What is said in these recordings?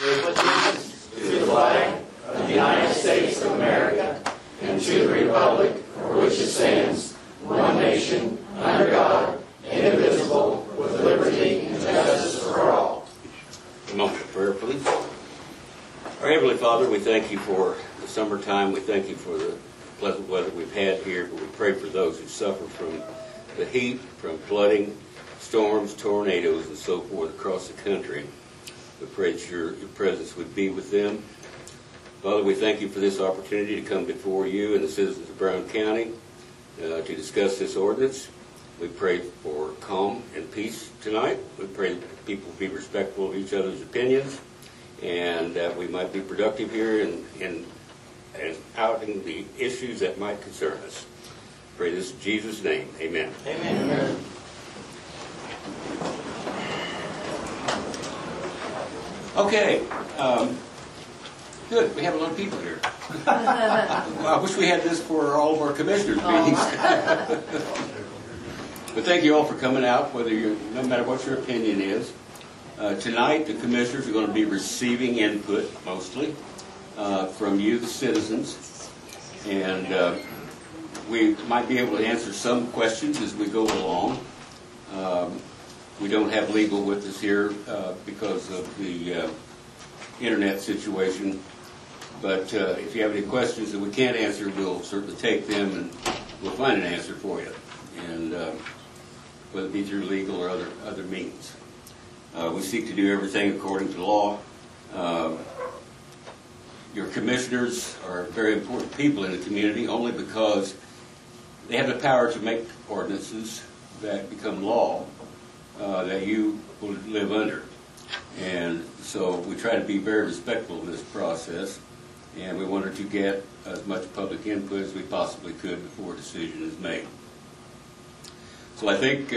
with allegiance to the flag of the United States of America and to the republic for which it stands, one nation, under God, indivisible, with liberty and justice for all. A moment of prayer, please. Our Heavenly Father, we thank you for the summertime. We thank you for the pleasant weather we've had here, but we pray for those who suffer from the heat, from flooding, storms, tornadoes, and so forth across the country. We pray that your presence would be with them. Father, we thank you for this opportunity to come before you and the citizens of Brown County to discuss this ordinance. We pray for calm and peace tonight. We pray that people be respectful of each other's opinions and that we might be productive here in outing the issues that might concern us. Pray this in Jesus' name. Amen. Amen. Okay. Good. We have a lot of people here. I wish we had this for all of our commissioners' meetings. But thank you all for coming out, no matter what your opinion is. Tonight, the commissioners are going to be receiving input, mostly, from you, the citizens. And we might be able to answer some questions as we go along. We don't have legal with us here because of the internet situation. But if you have any questions that we can't answer, we'll certainly take them and we'll find an answer for you. And whether it be through legal or other means. We seek to do everything according to law. Your commissioners are very important people in the community only because they have the power to make ordinances that become law that you will live under. And so we try to be very respectful of this process, and we wanted to get as much public input as we possibly could before a decision is made. So I think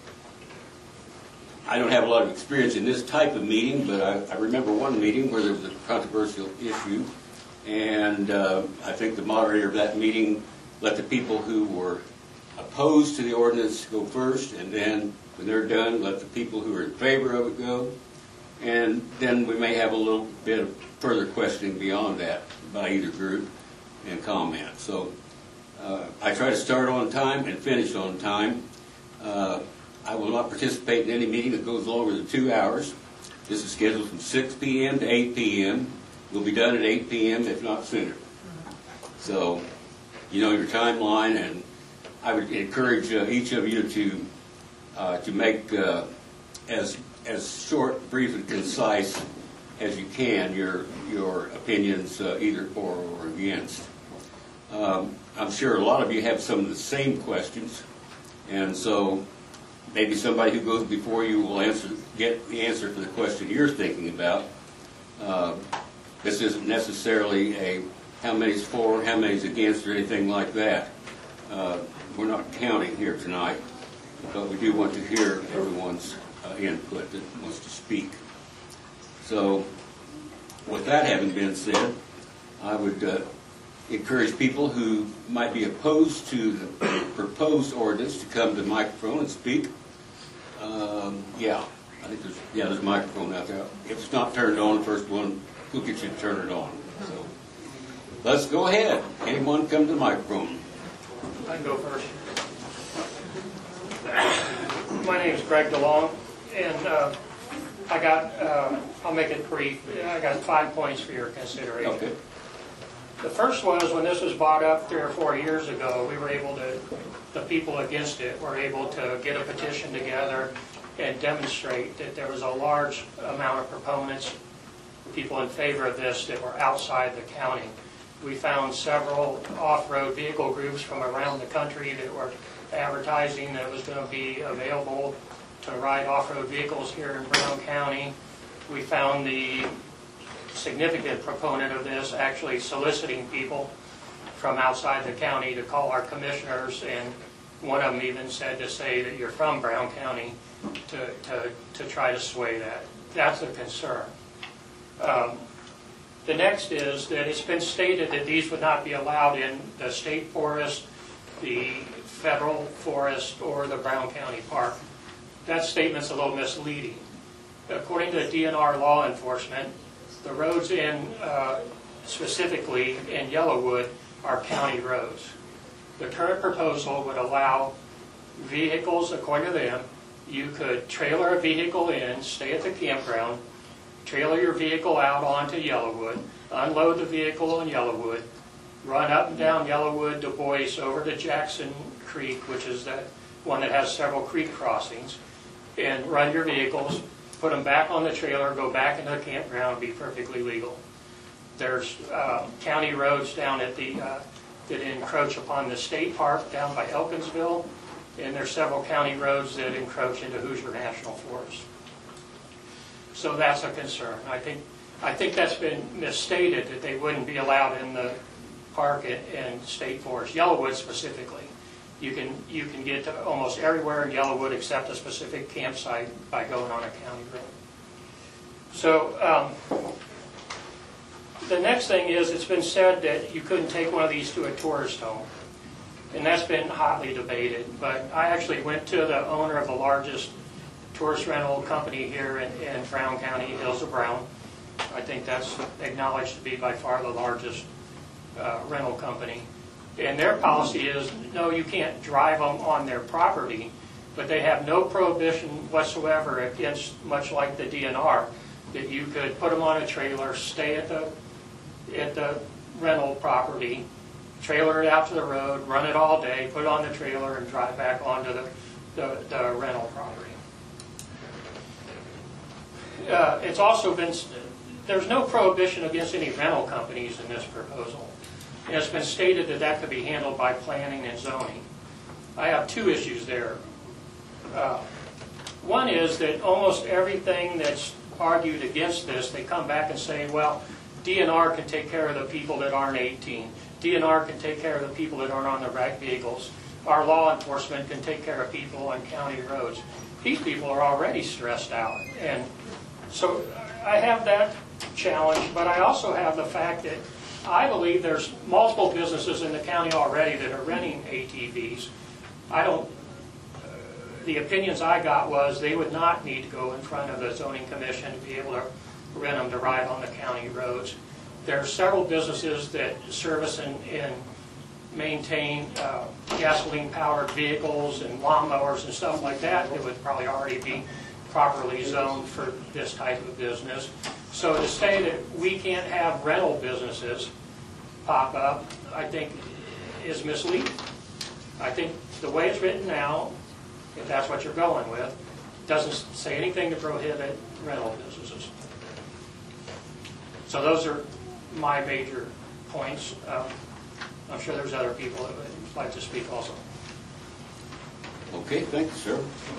I don't have a lot of experience in this type of meeting, but I remember one meeting where there was a controversial issue, and I think the moderator of that meeting let the people who were opposed to the ordinance go first, and then when they're done, let the people who are in favor of it go, and then we may have a little bit of further questioning beyond that by either group and comment. So I try to start on time and finish on time. I will not participate in any meeting that goes longer than 2 hours. This is scheduled from 6 p.m. to 8 p.m. We'll be done at 8 p.m. if not sooner. So you know your timeline, and I would encourage each of you to make as short, brief, and concise as you can your opinions either for or against. I'm sure a lot of you have some of the same questions, and so maybe somebody who goes before you will get the answer for the question you're thinking about. This isn't necessarily a how many's for, how many's against, or anything like that. We're not counting here tonight, but we do want to hear everyone's input that wants to speak. So, with that having been said, I would encourage people who might be opposed to the proposed ordinance to come to the microphone and speak. I think there's a microphone out there. If it's not turned on, the first one, we'll get you to turn it on. So, let's go ahead. Anyone come to the microphone? I can go first. My name is Greg DeLong, and I'll make it brief. I got 5 points for your consideration. Okay. The first one is when this was brought up 3 or 4 years ago, the people against it were able to get a petition together and demonstrate that there was a large amount of proponents, people in favor of this that were outside the county. We found several off-road vehicle groups from around the country that were advertising that it was going to be available to ride off-road vehicles here in Brown County. We found the significant proponent of this actually soliciting people from outside the county to call our commissioners, and one of them even said to say that you're from Brown County to try to sway that. That's a concern. The next is that it's been stated that these would not be allowed in the state forest, the federal forest, or the Brown County Park. That statement's a little misleading. According to DNR law enforcement, The roads in, specifically in Yellowwood, are county roads. The current proposal would allow vehicles, according to them, you could trailer a vehicle in, stay at the campground, trailer your vehicle out onto Yellowwood, unload the vehicle in Yellowwood, run up and down Yellowwood, Du Bois, over to Jackson Creek, which is that one that has several creek crossings, and run your vehicles, put them back on the trailer, go back into the campground, be perfectly legal. There's county roads down at the that encroach upon the state park down by Elkinsville, and there's several county roads that encroach into Hoosier National Forest. So that's a concern. I think that's been misstated, that they wouldn't be allowed in the park and state forest. Yellowwood specifically, you can get to almost everywhere in Yellowwood except a specific campsite by going on a county road. So the next thing is, it's been said that you couldn't take one of these to a tourist home, and that's been hotly debated. But I actually went to the owner of the largest tourist rental company here in Brown County, Hills of Brown. I think that's acknowledged to be by far the largest rental company. And their policy is, no, you can't drive them on their property, but they have no prohibition whatsoever against, much like the DNR, that you could put them on a trailer, stay at the rental property, trailer it out to the road, run it all day, put it on the trailer, and drive back onto the rental property. It's also been, there's no prohibition against any rental companies in this proposal. And it's been stated that that could be handled by planning and zoning. I have two issues there. One is that almost everything that's argued against this, they come back and say, well, DNR can take care of the people that aren't 18. DNR can take care of the people that aren't on the right vehicles. Our law enforcement can take care of people on county roads. These people are already stressed out. And so I have that challenge, but I also have the fact that I believe there's multiple businesses in the county already that are renting ATVs. The opinions I got was they would not need to go in front of the zoning commission to be able to rent them to ride on the county roads. There are several businesses that service and maintain gasoline-powered vehicles and lawnmowers and stuff like that that would probably already be properly zoned for this type of business. So to say that we can't have rental businesses pop up, I think is misleading. I think the way it's written now, if that's what you're going with, doesn't say anything to prohibit rental businesses. So those are my major points. I'm sure there's other people that would like to speak also. Okay, thank you, sir.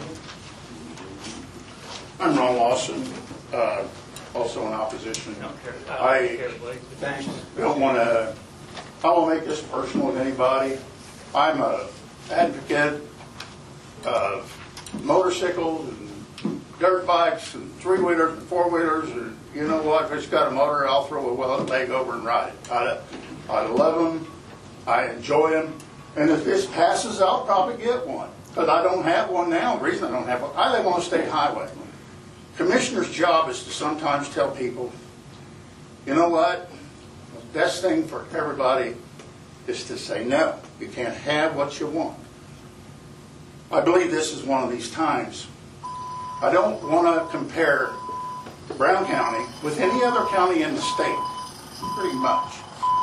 I'm Ron Lawson, also in opposition. I don't want to, I won't make this personal with anybody. I'm an advocate of motorcycles and dirt bikes and three-wheelers and four-wheelers, and you know what, if it's got a motor, I'll throw a welded leg over and ride it. I love them, I enjoy them, and if this passes, I'll probably get one. But I don't have one now. The reason I don't have one, I live on a state highway. Commissioner's job is to sometimes tell people, you know what, the best thing for everybody is to say no. You can't have what you want. I believe this is one of these times. I don't want to compare Brown County with any other county in the state, pretty much.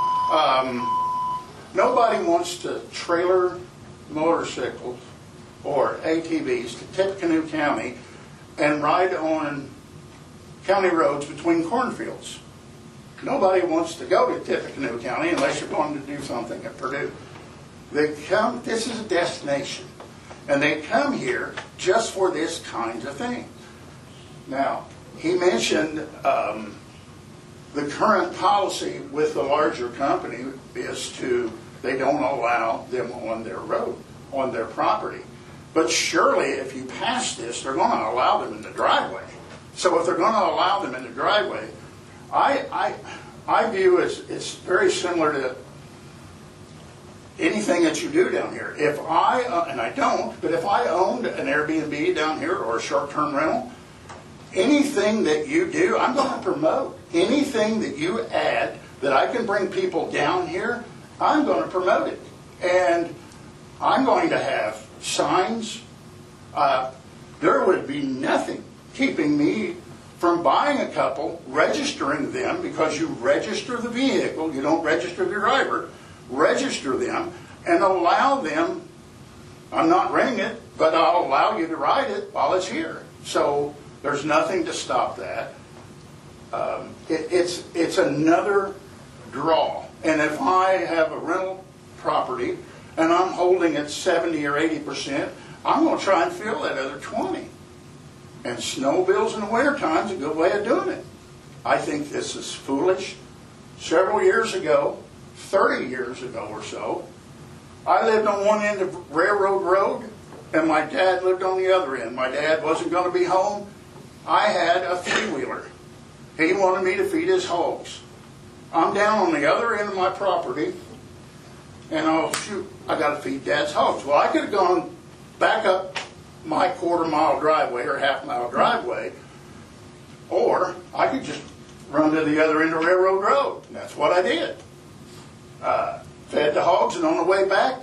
Nobody wants to trailer motorcycles or ATVs to Tippecanoe County and ride on county roads between cornfields. Nobody wants to go to Tippecanoe County unless you're going to do something at Purdue. This is a destination, and they come here just for this kind of thing. Now, he mentioned the current policy with the larger company is they don't allow them on their road, on their property. But surely if you pass this, they're going to allow them in the driveway. So if they're going to allow them in the driveway, I view it's very similar to anything that you do down here. If and I don't, but if I owned an Airbnb down here or a short-term rental, anything that you do, I'm going to promote. anything that you add that I can bring people down here, I'm going to promote it. And I'm going to have signs. There would be nothing keeping me from buying a couple, registering them, because you register the vehicle, you don't register the driver, register them, and allow them, I'm not renting it, but I'll allow you to ride it while it's here. So there's nothing to stop that. It's another draw. And if I have a rental property and I'm holding it 70 or 80%, I'm going to try and fill that other 20. And snowbills in the wintertime is a good way of doing it. I think this is foolish. Several years ago, 30 years ago or so, I lived on one end of Railroad Road, and my dad lived on the other end. My dad wasn't going to be home. I had a three-wheeler. He wanted me to feed his hogs. I'm down on the other end of my property, and oh shoot, I got to feed Dad's hogs. Well, I could have gone back up my quarter-mile driveway or half-mile driveway, or I could just run to the other end of Railroad Road. And that's what I did. Fed the hogs, and on the way back,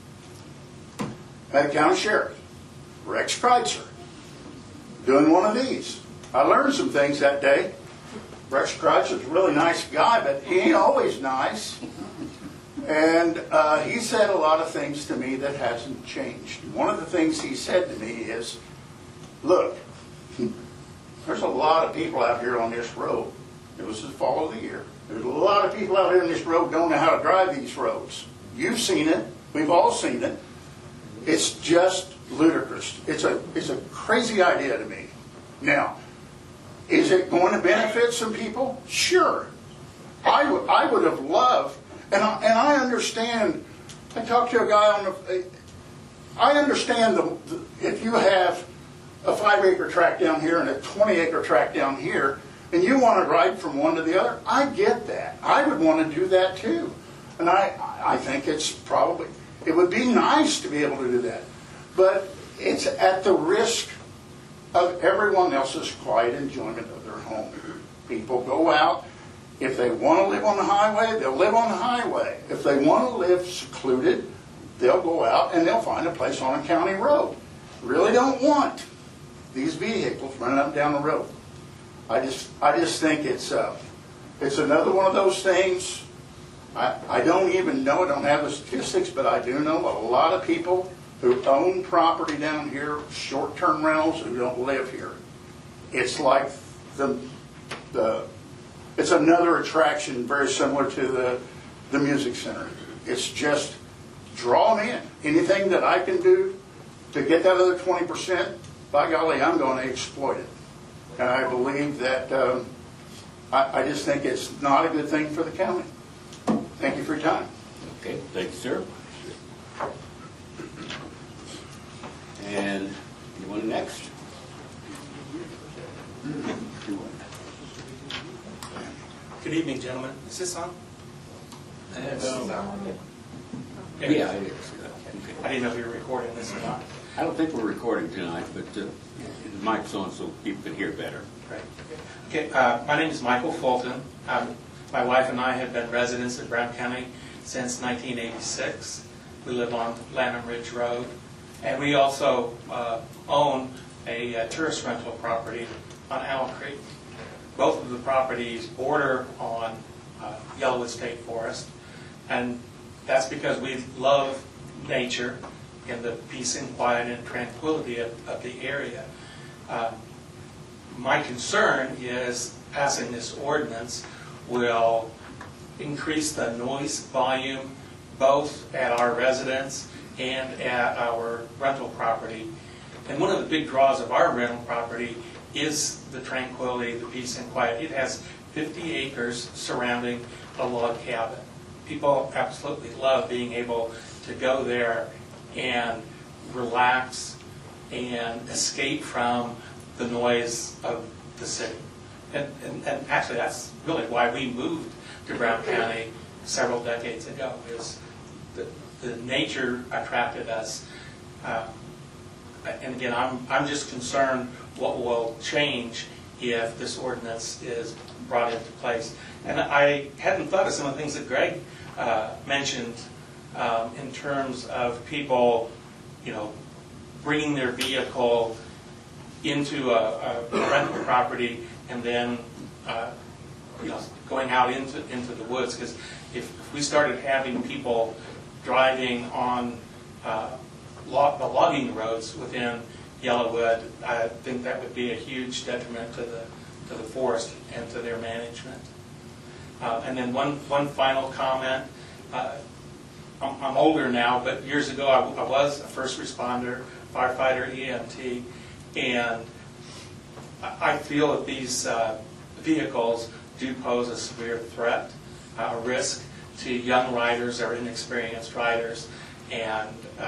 had a county sheriff, Rex Kreitzer, doing one of these. I learned some things that day. Rex Kreitzer's a really nice guy, but he ain't always nice. And he said a lot of things to me that hasn't changed. One of the things he said to me is, look, there's a lot of people out here on this road. It was the fall of the year. There's a lot of people out here on this road don't know how to drive these roads. You've seen it. We've all seen it. It's just ludicrous. It's a crazy idea to me. Now, is it going to benefit some people? Sure. I would have loved, and I understand. I talked to a guy on the. I understand if you have a 5-acre tract down here and a 20-acre tract down here, and you want to ride from one to the other, I get that. I would want to do that too. And I think it would be nice to be able to do that. But it's at the risk of everyone else's quiet enjoyment of their home. People go out. If they want to live on the highway, they'll live on the highway. If they want to live secluded, they'll go out and they'll find a place on a county road. Really don't want these vehicles running up and down the road. I just think it's another one of those things. I don't even know, I don't have the statistics, but I do know a lot of people who own property down here, short-term rentals, who don't live here. It's like it's another attraction very similar to the music center. It's just draw them in. Anything that I can do to get that other 20%, by golly, I'm going to exploit it. And I believe that I just think it's not a good thing for the county. Thank you for your time. Okay, thank you, sir. And anyone next? Good evening, gentlemen. Is this on? Yeah, it is. Okay. I didn't know if you were recording this or not. I don't think we're recording tonight, but the mic's on so people can hear better. Right. Okay. My name is Michael Fulton. My wife and I have been residents of Brown County since 1986. We live on Lanham Ridge Road, and we also own a tourist rental property on Owl Creek. Both of the properties border on Yellowwood State Forest, and that's because we love nature and the peace and quiet and tranquility of the area. My concern is passing this ordinance will increase the noise volume both at our residence and at our rental property. And one of the big draws of our rental property is the tranquility, the peace and quiet. It has 50 acres surrounding a log cabin. People absolutely love being able to go there and relax and escape from the noise of the city. And actually that's really why we moved to Brown County several decades ago, is the nature attracted us. And again, I'm just concerned what will change if this ordinance is brought into place. And I hadn't thought of some of the things that Greg mentioned in terms of people, bringing their vehicle into a rental property and then, going out into the woods. Because if we started having people driving on the logging roads within Yellowwood, I think that would be a huge detriment to the forest and to their management. And then one final comment. I'm older now, but years ago I was a first responder, firefighter, EMT, and I feel that these vehicles do pose a severe threat, a risk to young riders or inexperienced riders, and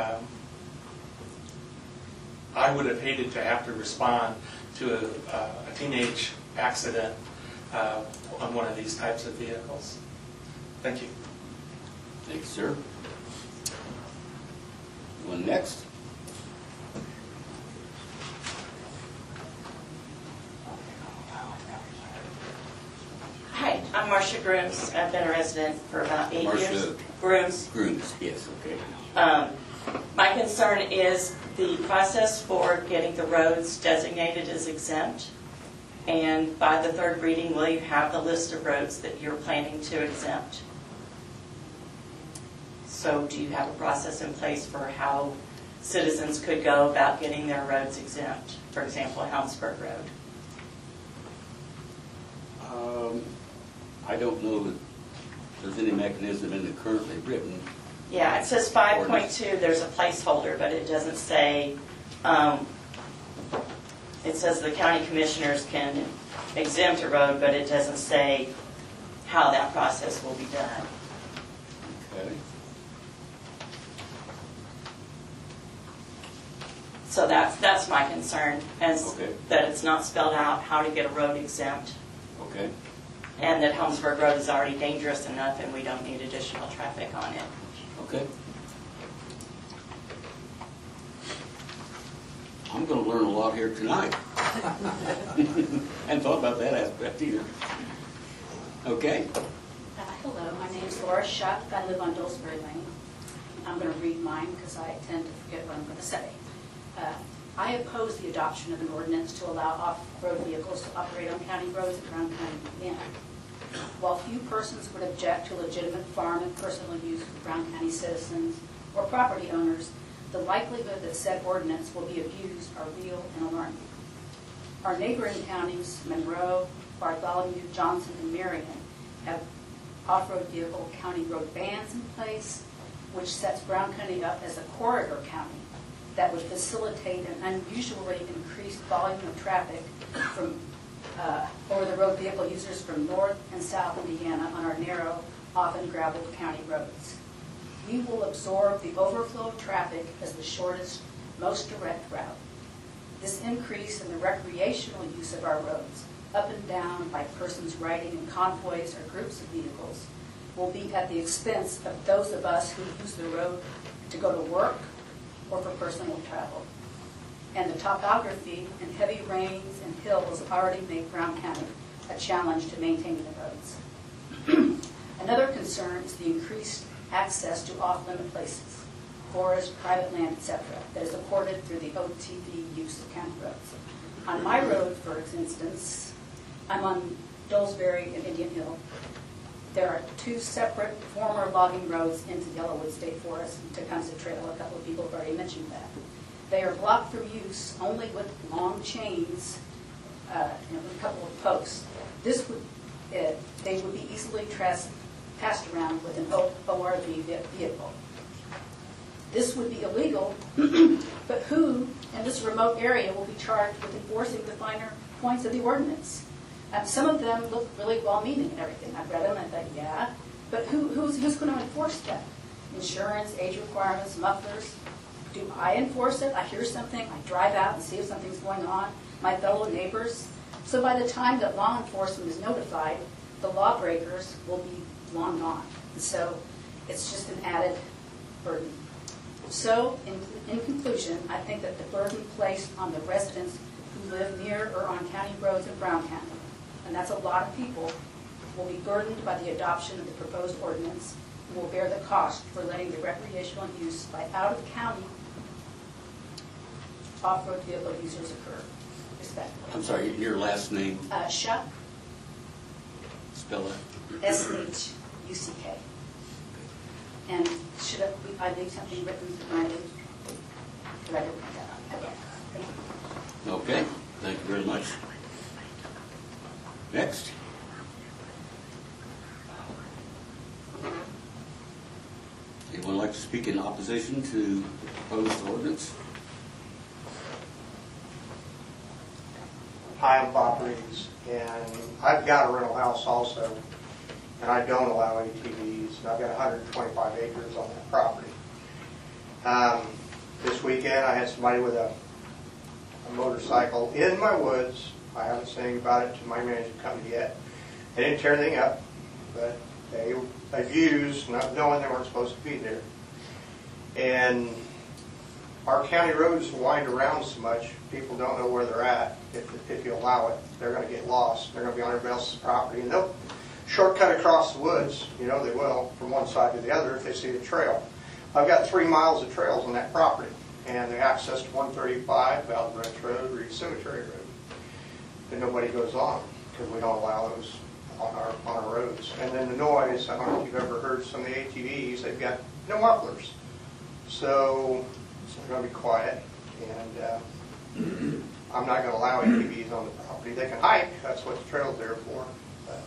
I would have hated to have to respond to a teenage accident on one of these types of vehicles. Thank you. Thanks, sir. One next. Hi, I'm Marcia Grooms. I've been a resident for about 8 years. Grooms. Grooms, yes, okay. My concern is the process for getting the roads designated as exempt. And by the third reading, will you have the list of roads that you're planning to exempt? So do you have a process in place for how citizens could go about getting their roads exempt? For example, Helmsburg Road. I don't know that there's any mechanism in the currently written. Yeah, it says 5.2, there's a placeholder, but it doesn't say, it says the county commissioners can exempt a road, but it doesn't say how that process will be done. Okay. So that's my concern, as Okay. that it's not spelled out how to get a road exempt, Okay. and that Helmsburg Road is already dangerous enough and we don't need additional traffic on it. Okay. I'm going to learn a lot here tonight. Hadn't thought about that aspect either. Okay. Hello, my name is Laura Shuck. I live on Dillsbury Lane. I'm going to read mine because I tend to forget what I'm going to say. I oppose the adoption of an ordinance to allow off-road vehicles to operate on county roads in Brown County, Indiana. While few persons would object to legitimate farm and personal use of Brown County citizens or property owners, the likelihood that said ordinance will be abused are real and alarming. Our neighboring counties, Monroe, Bartholomew, Johnson, and Marion, have off-road vehicle county road bans in place, which sets Brown County up as a corridor county that would facilitate an unusually increased volume of traffic from over-the-road vehicle users from North and South Indiana on our narrow, often graveled county roads. We will absorb the overflow of traffic as the shortest, most direct route. This increase in the recreational use of our roads, up and down by persons riding in convoys or groups of vehicles, will be at the expense of those of us who use the road to go to work or for personal travel. And the topography and heavy rains and hills already make Brown County a challenge to maintaining the roads. Another concern is the increased access to off-limit places, forest, private land, etc., that is afforded through the OTV use of county roads. On my road, for instance, I'm on Dillsbury and Indian Hill. There are two separate former logging roads into Yellowwood State Forest and Tecumseh Trail. A couple of people have already mentioned that. They are blocked for use only with long chains, with a couple of posts. This would, they would be easily passed around with an ORV vehicle. This would be illegal, but who in this remote area will be charged with enforcing the finer points of the ordinance? Some of them look really well-meaning and everything. I've read them and I thought, yeah, but who's going to enforce that? Insurance, age requirements, mufflers. Do I enforce it? I hear something, I drive out and see if something's going on. My fellow neighbors. So by the time that law enforcement is notified, the lawbreakers will be long gone. And so it's just an added burden. So in conclusion, I think that the burden placed on the residents who live near or on county roads in Brown County, and that's a lot of people, will be burdened by the adoption of the proposed ordinance and will bear the cost for letting the recreational use by out-of-county off-road vehicle users occur, respectively. I'm sorry, your last name, Shuck, spell it. S-H-U-C-K. And should I leave something written when I did? Because I didn't put that on. Okay. Thank you. Okay, thank you very much. Next. Anyone like to speak in opposition to the proposed ordinance? Hi, I'm Bob Reeves, and I've got a rental house also, and I don't allow ATVs, and I've got 125 acres on that property. This weekend, I had somebody with a motorcycle in my woods. I haven't said anything about it to my management company yet. They didn't tear anything up, but they abused, not knowing they weren't supposed to be there. And our county roads wind around so much, people don't know where they're at. If you allow it, they're going to get lost. They're going to be on everybody else's property, and they'll shortcut across the woods. You know they will, from one side to the other if they see the trail. I've got 3 miles of trails on that property, and they access to 135, Valley Ranch Road, Reed Cemetery Road, and nobody goes on because we don't allow those on our roads. And then the noise, I don't know if you've ever heard some of the ATVs, they've got no mufflers. So they're going to be quiet, and I'm not going to allow ATVs on the property. They can hike, that's what the trail's there for. But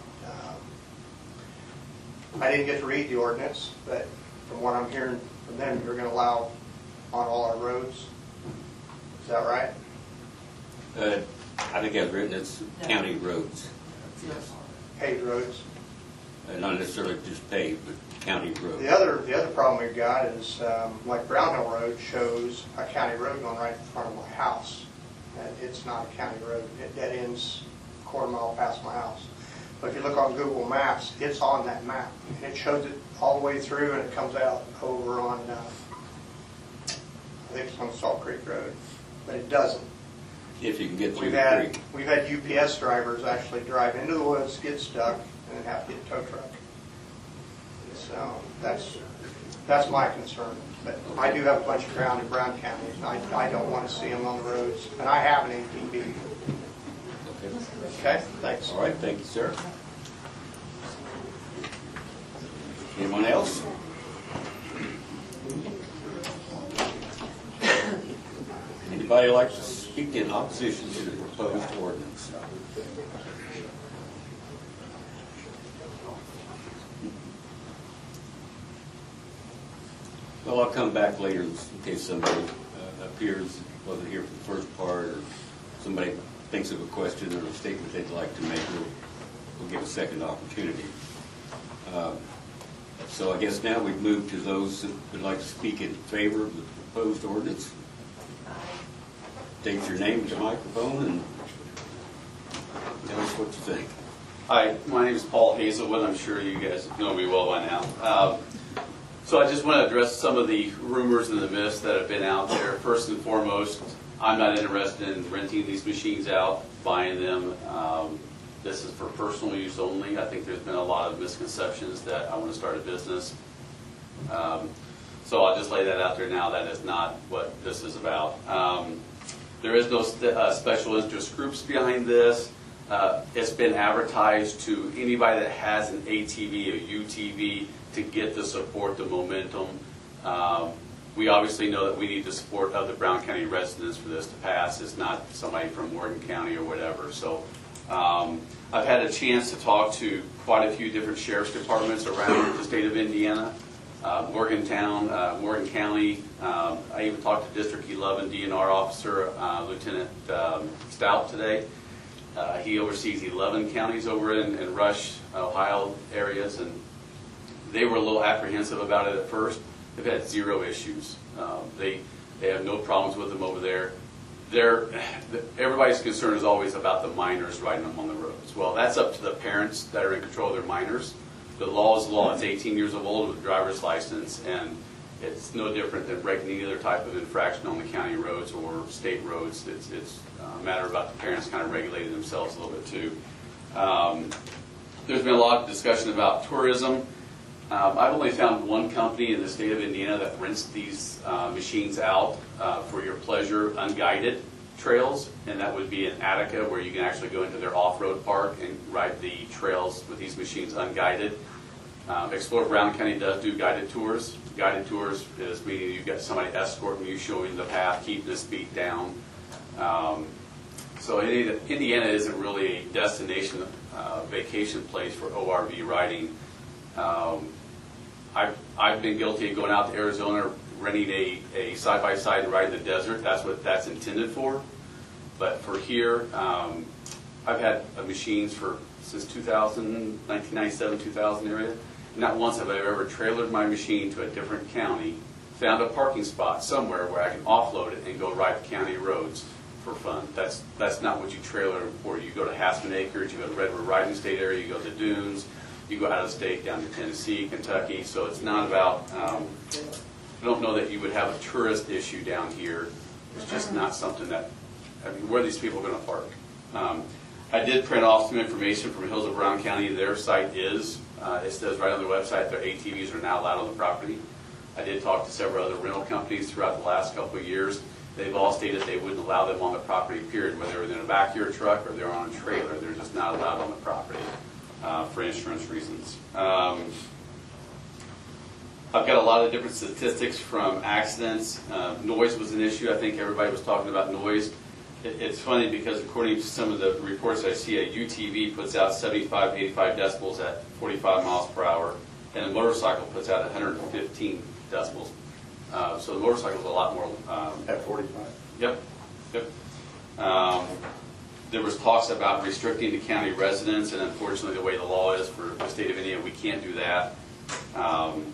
I didn't get to read the ordinance, but from what I'm hearing from them, you're going to allow on all our roads. Is that right? I think I've written it's county roads. Paved roads. Not necessarily just paved, but county roads. The other problem we've got is like Brown Hill Road shows a county road going right in front of my house. And it's not a county road. It dead ends a quarter mile past my house. But if you look on Google Maps, it's on that map. And it shows it all the way through, and it comes out over on, I think it's on Salt Creek Road. But it doesn't. If you can get through the creek. We've had UPS drivers actually drive into the woods, get stuck, and then have to get a tow truck. So that's my concern. But I do have a bunch of ground in Brown County, and I don't want to see them on the roads. And I have an ATV. Okay, thanks. All right, thank you, sir. Anyone else? Anybody like to speak in opposition to the proposed ordinance? Well, I'll come back later in case somebody appears, wasn't here for the first part, or somebody thinks of a question or a statement they'd like to make. We'll give a second opportunity. So I guess now we've moved to those that would like to speak in favor of the proposed ordinance. State your name to the microphone and tell us what you think. Hi, my name is Paul Hazelwood. I'm sure you guys know me well by now. So I just want to address some of the rumors and the myths that have been out there. First and foremost, I'm not interested in renting these machines out, buying them. This is for personal use only. I think there's been a lot of misconceptions that I want to start a business. So I'll just lay that out there now. That is not what this is about. There is no special interest groups behind this. It's been advertised to anybody that has an ATV, a UTV, to get the support, the momentum. We obviously know that we need the support of the Brown County residents for this to pass. It's not somebody from Morgan County or whatever. So I've had a chance to talk to quite a few different sheriff's departments around the state of Indiana, Morgantown, Morgan County. I even talked to District 11 DNR officer, Lieutenant Stout today. He oversees 11 counties over in Rush, Ohio areas, and they were a little apprehensive about it at first. They've had zero issues. They have no problems with them over there. Everybody's concern is always about the minors riding them on the roads. Well, that's up to the parents that are in control of their minors. The law is the law. It's 18 years old with a driver's license, and It's no different than breaking any other type of infraction on the county roads or state roads. It's a matter about the parents kind of regulating themselves a little bit too. There's been a lot of discussion about tourism. I've only found one company in the state of Indiana that rents these machines out for your pleasure, unguided trails, and that would be in Attica, where you can actually go into their off-road park and ride the trails with these machines unguided. Explore Brown County does do guided tours. Guided tours is meaning you've got somebody escorting you, showing the path, keeping the speed down. So Indiana isn't really a destination vacation place for ORV riding. I've been guilty of going out to Arizona, renting a side-by-side and riding the desert. That's what that's intended for. But for here, I've had machines since 1997, 2000 area. Not once have I ever trailered my machine to a different county, found a parking spot somewhere where I can offload it and go ride the county roads for fun. That's not what you trailer for. You go to Haskin Acres, you go to Redwood Riding State area, you go to Dunes, you go out of state down to Tennessee, Kentucky. So it's not about, I don't know that you would have a tourist issue down here. It's just not something that, I mean, where are these people going to park? I did print off some information from Hills of Brown County. Their site is, it says right on their website, their ATVs are now allowed on the property. I did talk to several other rental companies throughout the last couple of years. They've all stated they wouldn't allow them on the property, period, whether they're in a backyard truck or they're on a trailer. They're just not allowed on the property for insurance reasons. I've got a lot of different statistics from accidents. Noise was an issue. I think everybody was talking about noise. It's funny because according to some of the reports I see, a UTV puts out 75, 85 decibels at 45 miles per hour, and a motorcycle puts out 115 decibels. So the motorcycle is a lot more. At 45? Yep. There was talks about restricting the county residents, and unfortunately the way the law is for the state of Indiana, we can't do that. And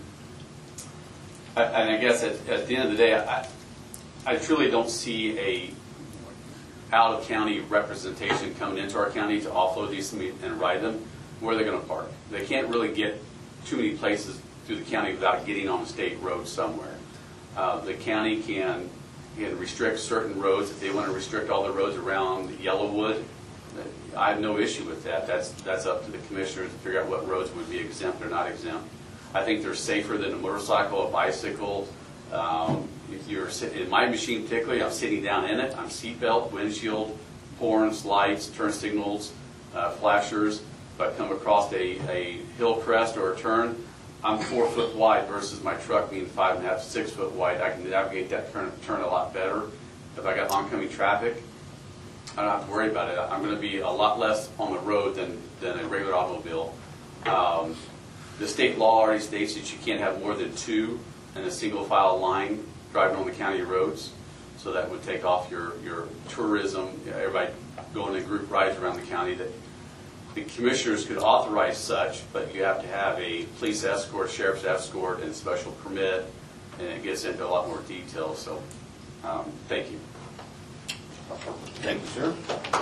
I guess at the end of the day, I truly don't see a out-of-county representation coming into our county to offload these and ride them. Where they're going to park. They can't really get too many places through the county without getting on a state road somewhere. The county can restrict certain roads. If they want to restrict all the roads around Yellowwood, I have no issue with that. That's up to the commissioners to figure out what roads would be exempt or not exempt. I think they're safer than a motorcycle, a bicycle. If you're sitting in my machine particularly, I'm sitting down in it. I'm seatbelt, windshield, horns, lights, turn signals, flashers. If I come across a hill crest or a turn, I'm 4 foot wide versus my truck being 5.5, 6 foot wide. I can navigate that turn a lot better. If I got oncoming traffic, I don't have to worry about it. I'm going to be a lot less on the road than a regular automobile. The state law already states that you can't have more than 2 in a single file line driving on the county roads. So that would take off your tourism, everybody going in group rides around the county. That the commissioners could authorize such, but you have to have a police escort, sheriff's escort, and special permit, and it gets into a lot more detail. So, thank you. Thank you, sir.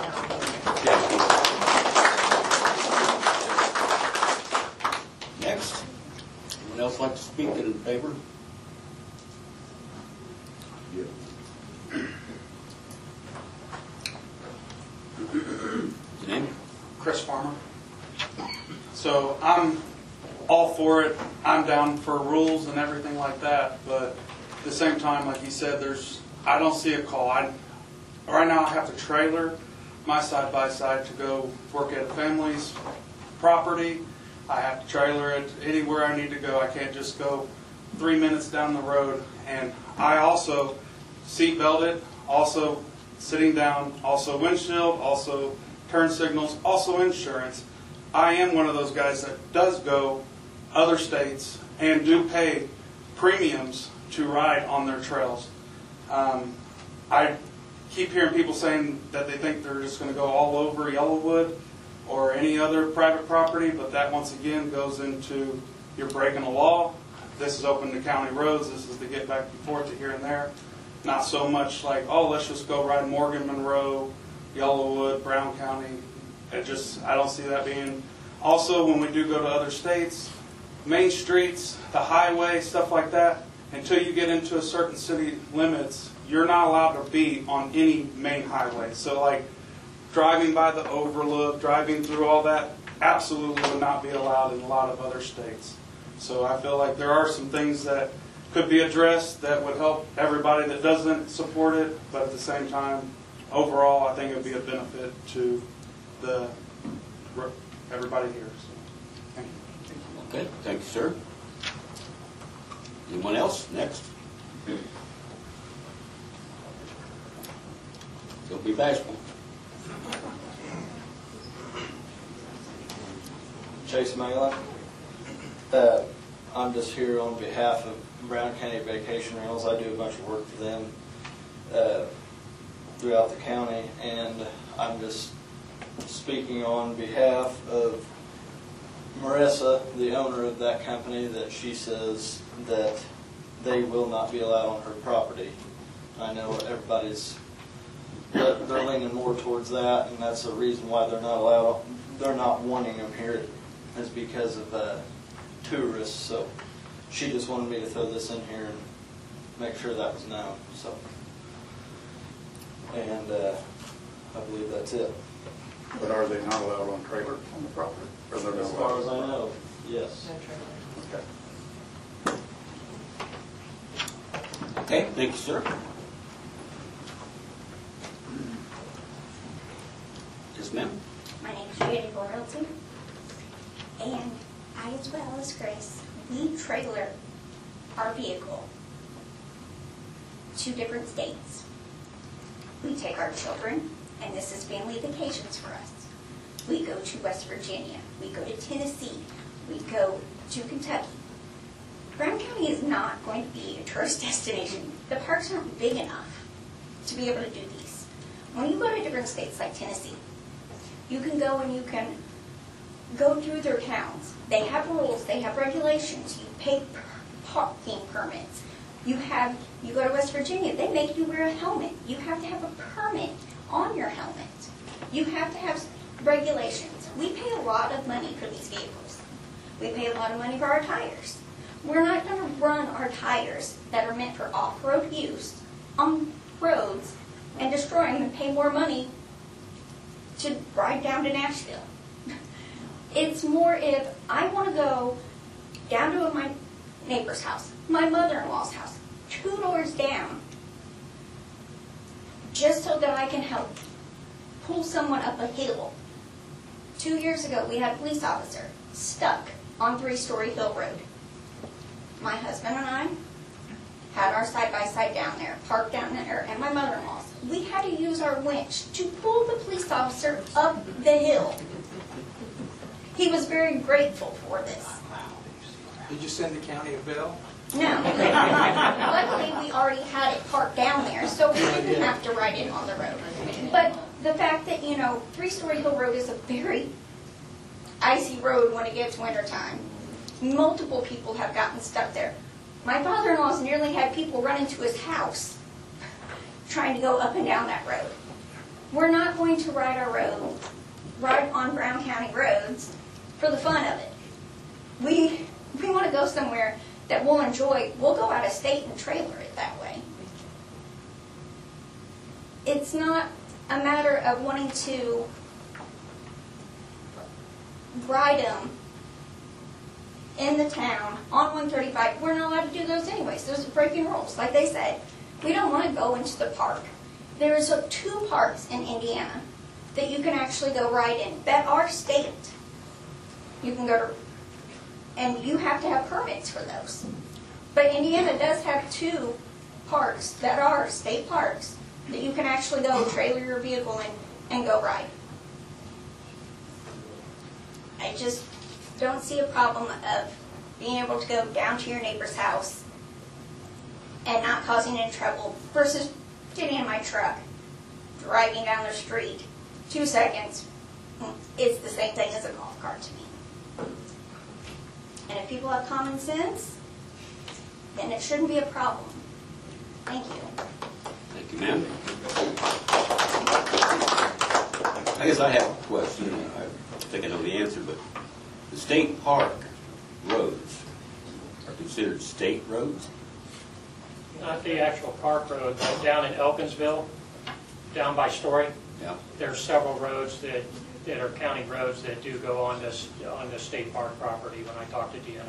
Next. Anyone else like to speak in favor? Your name? Chris Farmer. So I'm all for it. I'm down for rules and everything like that. But at the same time, like you said, I don't see a call. Right now I have to trailer my side-by-side to go work at a family's property. I have to trailer it anywhere I need to go. I can't just go 3 minutes down the road. And I also seat belted, also sitting down, also windshield, also turn signals, also insurance. I am one of those guys that does go other states and do pay premiums to ride on their trails. I keep hearing people saying that they think they're just going to go all over Yellowwood or any other private property, but that once again goes into you're breaking a law. This is open to county roads. This is to get back and forth to here and there. Not so much like, oh, let's just go ride Morgan, Monroe, Yellowwood, Brown County. I don't see that being. Also, when we do go to other states, main streets, the highway, stuff like that, until you get into a certain city limits, you're not allowed to be on any main highway. So like driving by the overlook, driving through all that, absolutely would not be allowed in a lot of other states. So I feel like there are some things that could be addressed that would help everybody that doesn't support it, but at the same time, overall, I think it would be a benefit to everybody here. So, thank you. Okay, thank you, sir. Anyone else? Next. Don't be bashful. Chase Malin. I'm just here on behalf of Brown County Vacation Rentals. I do a bunch of work for them throughout the county, and I'm just speaking on behalf of Marissa, the owner of that company, that she says that they will not be allowed on her property. I know everybody's they're leaning more towards that, and that's the reason why they're not allowed. They're not wanting them here is because of tourists. So she just wanted me to throw this in here and make sure that was known. So, and I believe that's it. But are they not allowed on trailer on the property? Or they're not As far as allowed? I know, yes. Okay. Okay, thank you, sir. Yes, ma'am. My name is Judy Royalty, and I, as well as Grace, we trailer our vehicle to different states. We take our children, and this is family vacations for us. We go to West Virginia, we go to Tennessee, we go to Kentucky. Brown County is not going to be a tourist destination. The parks aren't big enough to be able to do these. When you go to different states like Tennessee, you can go and you can go through their towns. They have rules, they have regulations. You pay parking permits. You go to West Virginia, they make you wear a helmet. You have to have a permit on your helmet. You have to have regulations. We pay a lot of money for these vehicles. We pay a lot of money for our tires. We're not going to run our tires that are meant for off-road use on roads and destroy them and pay more money to ride down to Nashville. It's more if I want to go down to my neighbor's house, my mother-in-law's house, 2 doors down, just so that I can help pull someone up a hill. 2 years ago, we had a police officer stuck on 3-story Hill Road. My husband and I had our side-by-side down there, parked down there, and my mother-in-law's. We had to use our winch to pull the police officer up the hill. He was very grateful for this. Did you send the county a bill? No. Luckily, we already had it parked down there, so we didn't have to ride in on the road. But the fact that, 3-story Hill Road is a very icy road when it gets wintertime. Multiple people have gotten stuck there. My father-in-law's nearly had people run into his house trying to go up and down that road. We're not going to ride on Brown County roads for the fun of it. We want to go somewhere that we'll enjoy. We'll go out of state and trailer it that way. It's not a matter of wanting to ride them in the town on 135. We're not allowed to do those anyways. Those are breaking rules. Like they said, we don't want to go into the park. There's 2 parks in Indiana that you can actually go ride in that are state. You can go to, and you have to have permits for those. But Indiana does have 2 parks that are state parks that you can actually go trailer your vehicle in and go ride. I just don't see a problem of being able to go down to your neighbor's house and not causing any trouble versus getting in my truck, driving down the street, 2 seconds. It's the same thing as a golf cart to me. And if people have common sense, then it shouldn't be a problem. Thank you. Thank you, ma'am. I guess I have a question. I think I know the answer, but the state park roads are considered state roads? not the actual Park Road, but down in Elkinsville, down by Story. Yeah. There's several roads that are county roads that do go on the state park property when I talk to DNR.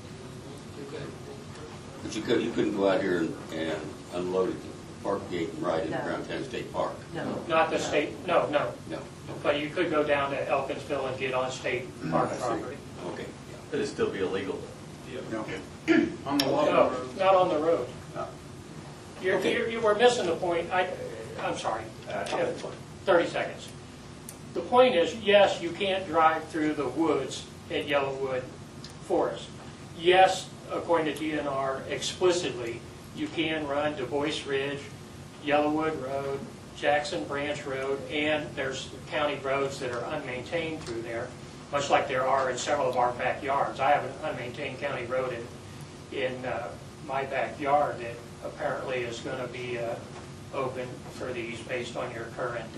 But you couldn't go out here and unload at the park gate and ride in Brown County State Park. Not the state, no. No. But you could go down to Elkinsville and get on state park I see. property. Okay. But it'd still be illegal. On the No, water road. not on the road. Okay. You were missing the point. I'm sorry. 30 seconds. The point is, yes, you can't drive through the woods at Yellowwood Forest. Yes, according to DNR, explicitly, you can run Du Bois Ridge, Yellowwood Road, Jackson Branch Road, and there's county roads that are unmaintained through there, much like there are in several of our backyards. I have an unmaintained county road in my backyard that apparently is going to be open for these based on your current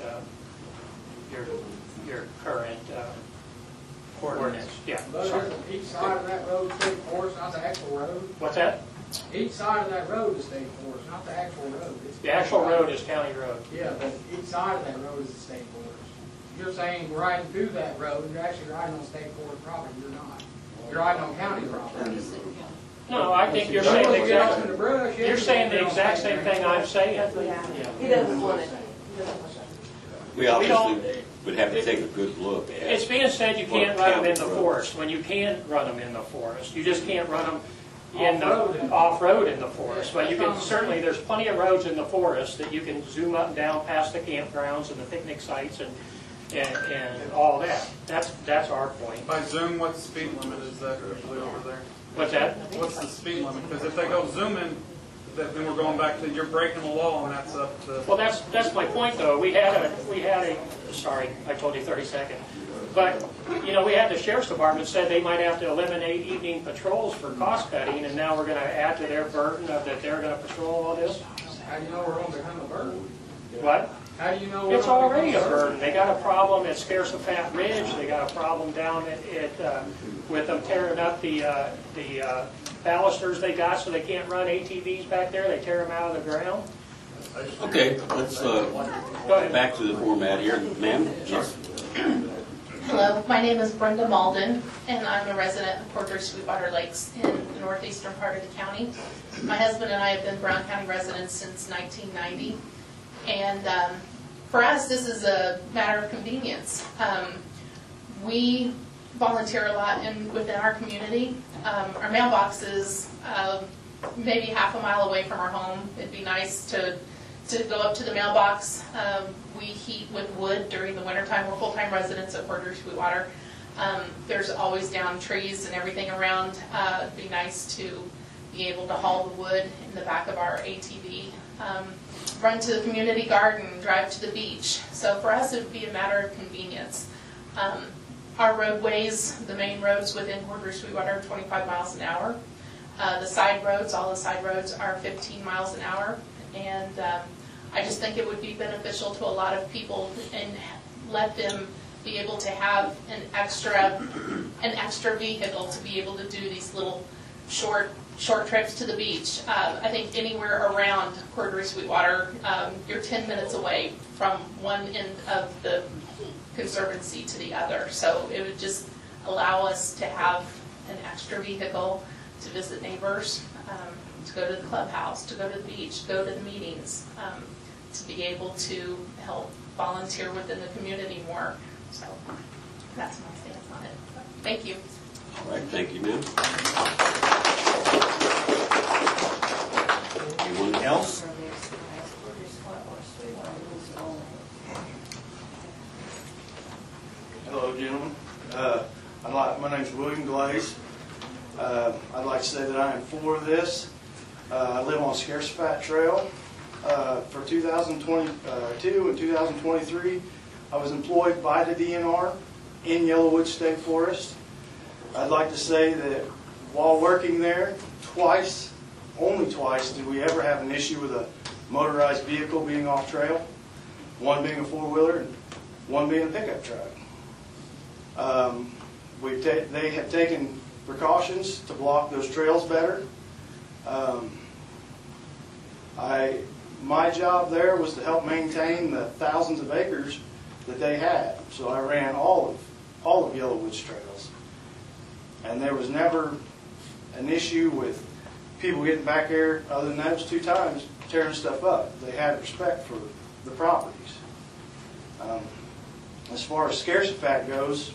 ordinance. Yeah. But Sorry. isn't each side of that road state forest, not the actual road? What's that? Each side of that road is state forest, not the actual road. It's The actual road is county road. Yeah, but each side of that road is the state forest. You're saying riding through that road, and you're actually riding on state forest property. You're not. You're riding on county property. No, I think you're saying the exact, you're saying the exact same thing I'm saying. He doesn't want it. We obviously would have to take a good look at. It's being said you can't run them in the forest, when you can run them in the forest. You just can't run them in the off-road in the forest. But you can certainly, there's plenty of roads in the forest that you can zoom up and down past the campgrounds and the picnic sites and all that. That's our point. By Zoom, what speed limit is that usually over there? What's that? What's the speed limit? Because if they go zooming, then we're going back to, you're breaking the law, and that's up to... Well, that's my point, though. We had a, sorry, I told you 30 seconds. But, we had the sheriff's department said they might have to eliminate evening patrols for cost cutting, and now we're going to add to their burden of that they're going to patrol all this. How do you know we're going to become a burden? What? How do you know we're It's gonna already a become burden. They got a problem at Scarcefat Ridge. They got a problem down with them tearing up the balusters they got so they can't run ATVs back there. They tear them out of the ground. Okay, let's back to the format here. Ma'am? Yes. Hello, my name is Brenda Malden, and I'm a resident of Cordray Sweetwater Lakes in the northeastern part of the county. My husband and I have been Brown County residents since 1990, and for us, this is a matter of convenience. We volunteer a lot within our community. Our mailbox is maybe half a mile away from our home. It'd be nice to go up to the mailbox. We heat with wood during the wintertime. We're full-time residents at Cordray Sweetwater. There's always down trees and everything around. It'd be nice to be able to haul the wood in the back of our ATV. Run to the community garden, drive to the beach. So for us, it would be a matter of convenience. Our roadways, the main roads within Cordray Sweetwater are 25 miles an hour. The side roads, all the side roads are 15 miles an hour. And I just think it would be beneficial to a lot of people and let them be able to have an extra vehicle to be able to do these little short trips to the beach. I think anywhere around Cordray Sweetwater, you're 10 minutes away from one end of the Conservancy to the other. So it would just allow us to have an extra vehicle to visit neighbors, to go to the clubhouse, to go to the beach, to go to the meetings, to be able to help volunteer within the community more. So that's my stance on it. Thank you. All right, thank you, ma'am. Anyone else? Hello, gentlemen. My name's William Glaze. I'd like to say that I am for this. I live on Scarcefat Trail. For 2022 and 2023, I was employed by the DNR in Yellowwood State Forest. I'd like to say that while working there, only twice, did we ever have an issue with a motorized vehicle being off trail, one being a four-wheeler and one being a pickup truck. They have taken precautions to block those trails better. My job there was to help maintain the thousands of acres that they had. So I ran all of Yellow Woods trails. And there was never an issue with people getting back there other than those 2 times tearing stuff up. They had respect for the properties. As far as Scarcifact goes,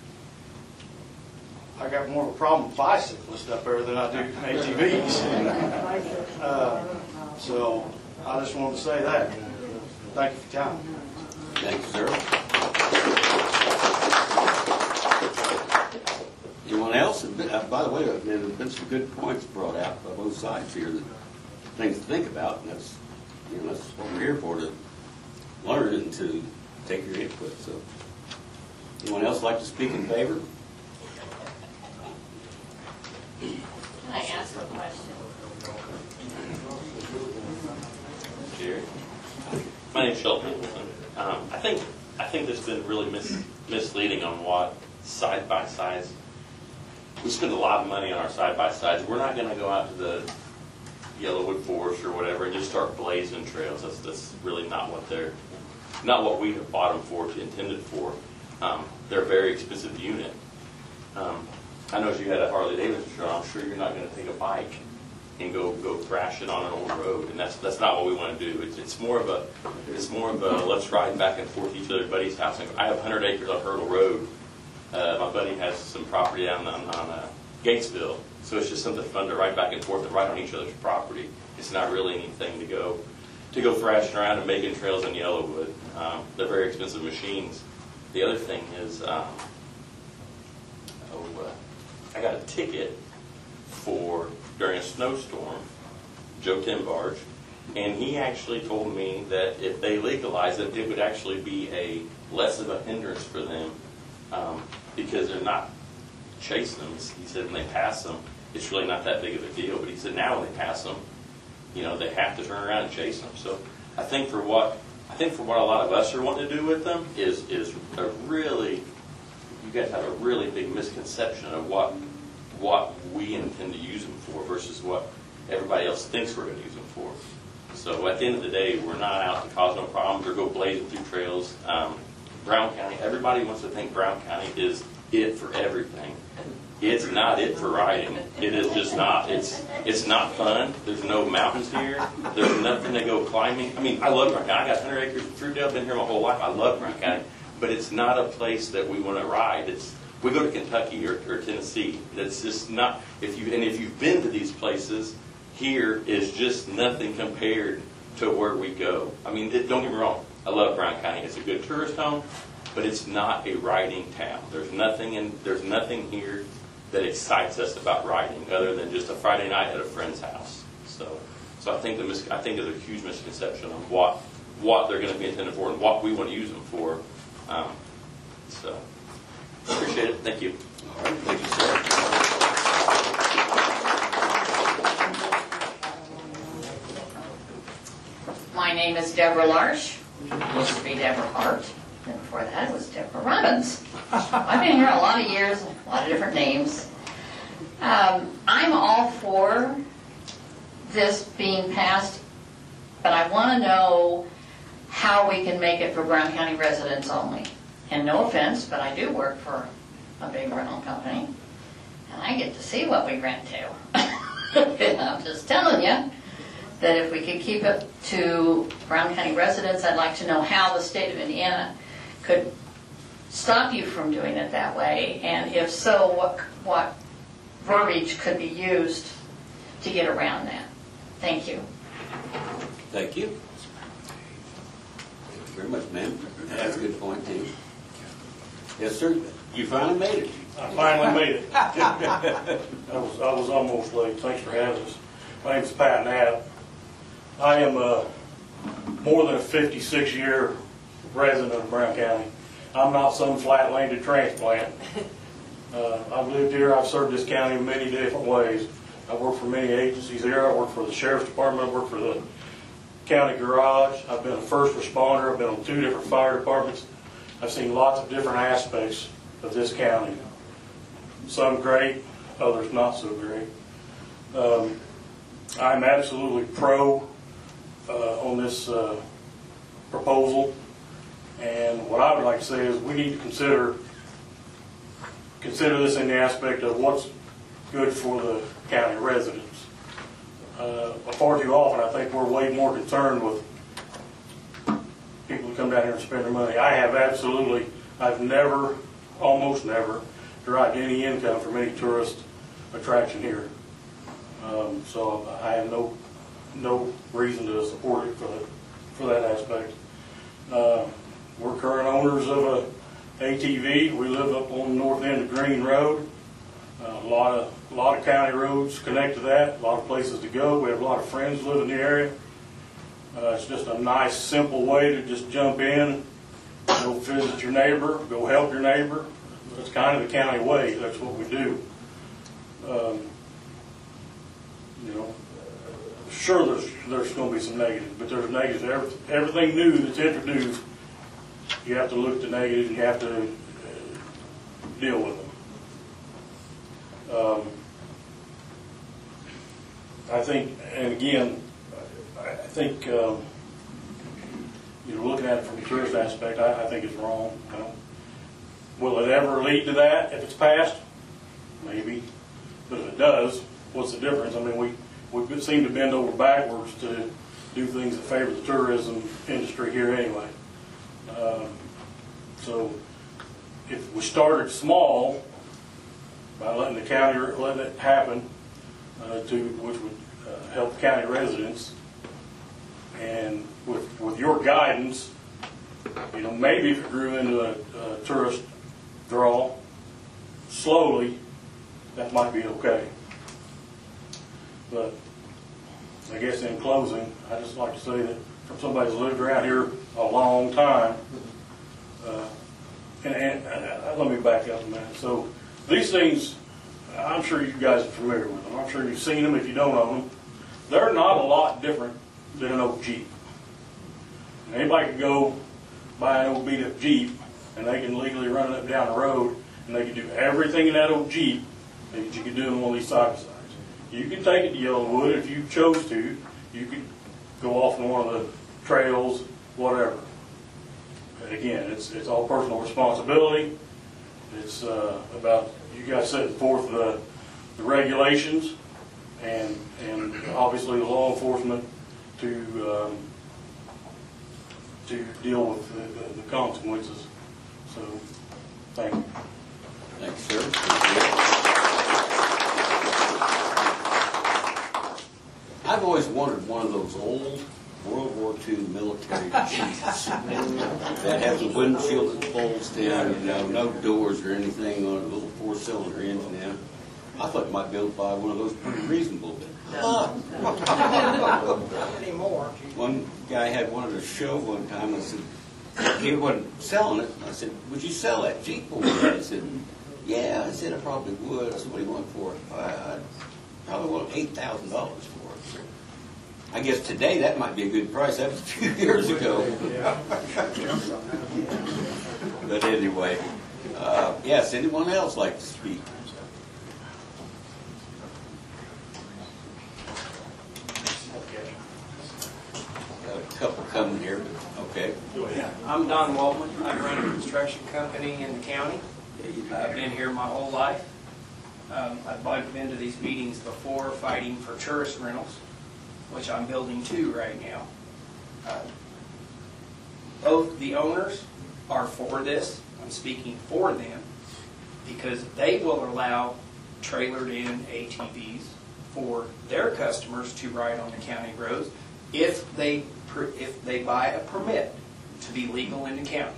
I got more of a problem with bicyclists up there than I do ATVs. So I just wanted to say that. Thank you for your time. Thank you, sir. Anyone else? By the way, there have been some good points brought out by both sides here, that things to think about, and that's what we're here for, to learn and to take your input. So, anyone else like to speak in favor? Can I ask a question? Jerry. My name's Shelton. I think this has been really misleading on what side-by-sides. We spend a lot of money on our side-by-sides. We're not going to go out to the Yellowwood Forest or whatever and just start blazing trails. That's really not what we have bought them for, intended for. They're a very expensive unit. I know if you had a Harley Davidson show, I'm sure you're not going to take a bike and go crash it on an old road, and that's not what we want to do. It's more of a let's ride back and forth to each other's buddy's house. I have 100 acres on Hurdle Road. My buddy has some property on Gatesville, so it's just something fun to ride back and forth and ride on each other's property. It's not really anything to go thrashing around and making trails in Yellowwood. They're very expensive machines. The other thing is, I got a ticket during a snowstorm, Joe Timbarge, and he actually told me that if they legalize it, it would actually be less of a hindrance for them, because they're not chasing them. He said when they pass them, it's really not that big of a deal. But he said now when they pass them, they have to turn around and chase them. So I think for what a lot of us are wanting to do with them is a really, you guys have a really big misconception of what we intend to use them for versus what everybody else thinks we're going to use them for. So at the end of the day, we're not out to cause no problems or go blazing through trails. Brown County, everybody wants to think Brown County is it for everything. It's not it for riding. It is just not. It's not fun. There's no mountains here. There's nothing to go climbing. I mean, I love Brown County. I got 100 acres of Fruitdale. I've been here my whole life. I love Brown County. But it's not a place that we want to ride. We go to Kentucky or Tennessee. That's just not. If you've been to these places, here is just nothing compared to where we go. I mean, don't get me wrong. I love Brown County. It's a good tourist home, but it's not a riding town. There's nothing here that excites us about riding other than just a Friday night at a friend's house. So I think there's a huge misconception of what they're going to be intended for and what we want to use them for. So appreciate it. Thank you. All right. Thank you, sir. My name is Deborah Larsh. Used to be Deborah Hart. And before that it was Deborah Robbins. I've been here a lot of years, a lot of different names. I'm all for this being passed, but I want to know how we can make it for Brown County residents only. And no offense, but I do work for a big rental company, and I get to see what we rent to. And I'm just telling you that if we could keep it to Brown County residents, I'd like to know how the state of Indiana could stop you from doing it that way, and if so, what verbiage could be used to get around that. Thank you. Thank you. Thank you very much, ma'am. That's a good point, too. Yes, sir. You finally made it. I finally made it. I was almost late. Thanks for having us. My name is Pat Knapp. I am more than a 56-year resident of Brown County. I'm not some flat-landed transplant. I've lived here. I've served this county in many different ways. I've worked for many agencies here. I worked for the Sheriff's Department. I worked for the county garage. I've been a first responder. I've been on 2 different fire departments. I've seen lots of different aspects of this county. Some great, others not so great. I'm absolutely pro on this proposal. And what I would like to say is we need to consider this in the aspect of what's good for the county residents. Far too often, I think we're way more concerned with people who come down here and spend their money. I've never, almost never, derived any income from any tourist attraction here. So I have no reason to support it for that aspect. We're current owners of a ATV. We live up on the north end of Green Road. A lot of county roads connect to that. A lot of places to go. We have a lot of friends who live in the area. It's just a nice, simple way to just jump in, go visit your neighbor, go help your neighbor. That's kind of the county way. That's what we do. Sure, there's going to be some negatives, but there's negatives. Everything new that's introduced, you have to look at the negatives and you have to deal with them. I think, and again, I think looking at it from the tourist aspect, I think it's wrong. Will it ever lead to that if it's passed? Maybe. But if it does, what's the difference? I mean, we seem to bend over backwards to do things that favor the tourism industry here anyway. So if we started small by letting the county let it happen, which would help county residents, and with your guidance, maybe if it grew into a tourist draw slowly, that might be okay. But I guess in closing, I just like to say that from somebody who's lived around here a long time, and let me back up a minute. So these things, I'm sure you guys are familiar with them. I'm sure you've seen them if you don't own them. They're not a lot different than an old Jeep. Anybody can go buy an old beat up Jeep and they can legally run it up down the road and they can do everything in that old Jeep that you can do in one of these side-by-sides. You can take it to Yellowwood if you chose to. You could go off on one of the trails, whatever. But again, it's all personal responsibility. It's about you guys setting forth the regulations and obviously the law enforcement to deal with the consequences. So, thank you. Thanks, sir. I've always wanted one of those old World War II military Jeeps that has a windshield that folds down, no doors or anything on a little four-cylinder engine in it. I thought you might be able to buy one of those pretty reasonable. Not anymore. One guy had one at a show one time. I said, he wasn't selling it. I said, would you sell that Jeep for me? He said, yeah. I said, I probably would. I said, what do you want for it? I probably want $8,000 for it. I guess today that might be a good price. That was a few years ago. But anyway, yes, anyone else like to speak? Got a couple coming here, but okay. I'm Don Waldman. I run a construction company in the county. I've been here my whole life. I've been to these meetings before fighting for tourist rentals, which I'm building two right now. Both the owners are for this. I'm speaking for them because they will allow trailered-in ATVs for their customers to ride on the county roads if they buy a permit to be legal in the county.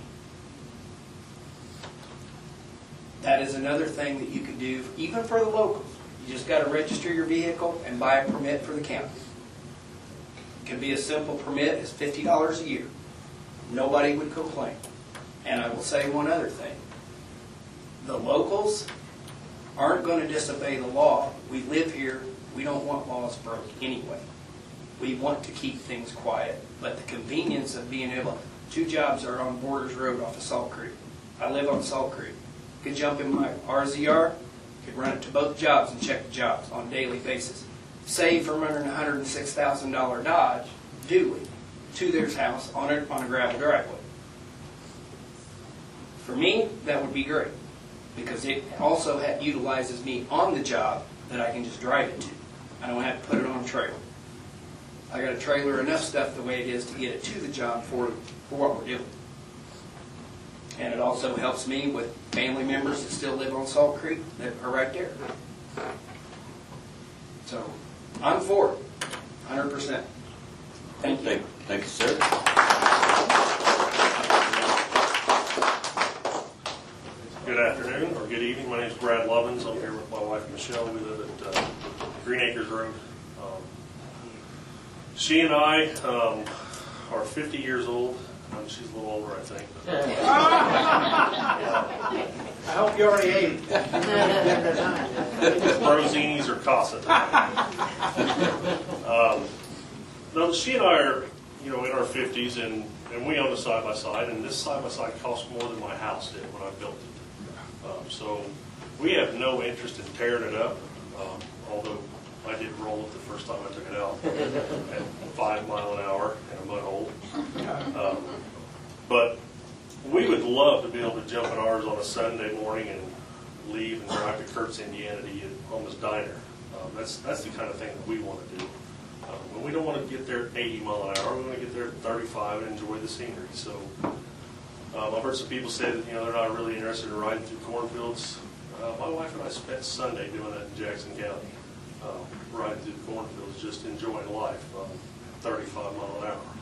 That is another thing that you can do, even for the locals. You just got to register your vehicle and buy a permit for the county. It can be a simple permit, it's $50 a year. Nobody would complain. And I will say one other thing. The locals aren't going to disobey the law. We live here. We don't want laws broke anyway. We want to keep things quiet. But the convenience of being able... Two jobs are on Borders Road off of Salt Creek. I live on Salt Creek. Could jump in my RZR, could run it to both jobs and check the jobs on a daily basis. Save from running a $106,000 Dodge duly to their house on a gravel driveway. For me, that would be great, because it also utilizes me on the job that I can just drive it to. I don't have to put it on a trailer. I got a trailer, enough stuff the way it is to get it to the job for what we're doing. And it also helps me with family members that still live on Salt Creek that are right there. So, I'm for it, 100%. Thank you. Thank you, sir. Good afternoon, or good evening. My name is Brad Lovins. I'm here with my wife, Michelle. We live at Green Acres Road. She and I are 50 years old. She's a little older, I think. I hope you already ate. Rosinis or Casa. No, she and I are, in our 50s, and we own a side-by-side, and this side-by-side cost more than my house did when I built it. So we have no interest in tearing it up, although I did roll it the first time I took it out at 5 miles an hour in a mud hole. But we would love to be able to jump in ours on a Sunday morning and leave and drive to Kurtz, Indiana to eat at Homa's Diner. That's the kind of thing that we want to do. But we don't want to get there at 80 miles an hour. We want to get there at 35 and enjoy the scenery. So I've heard some people say that they're not really interested in riding through cornfields. My wife and I spent Sunday doing that in Jackson County, riding through the cornfields, just enjoying life, 35 miles an hour.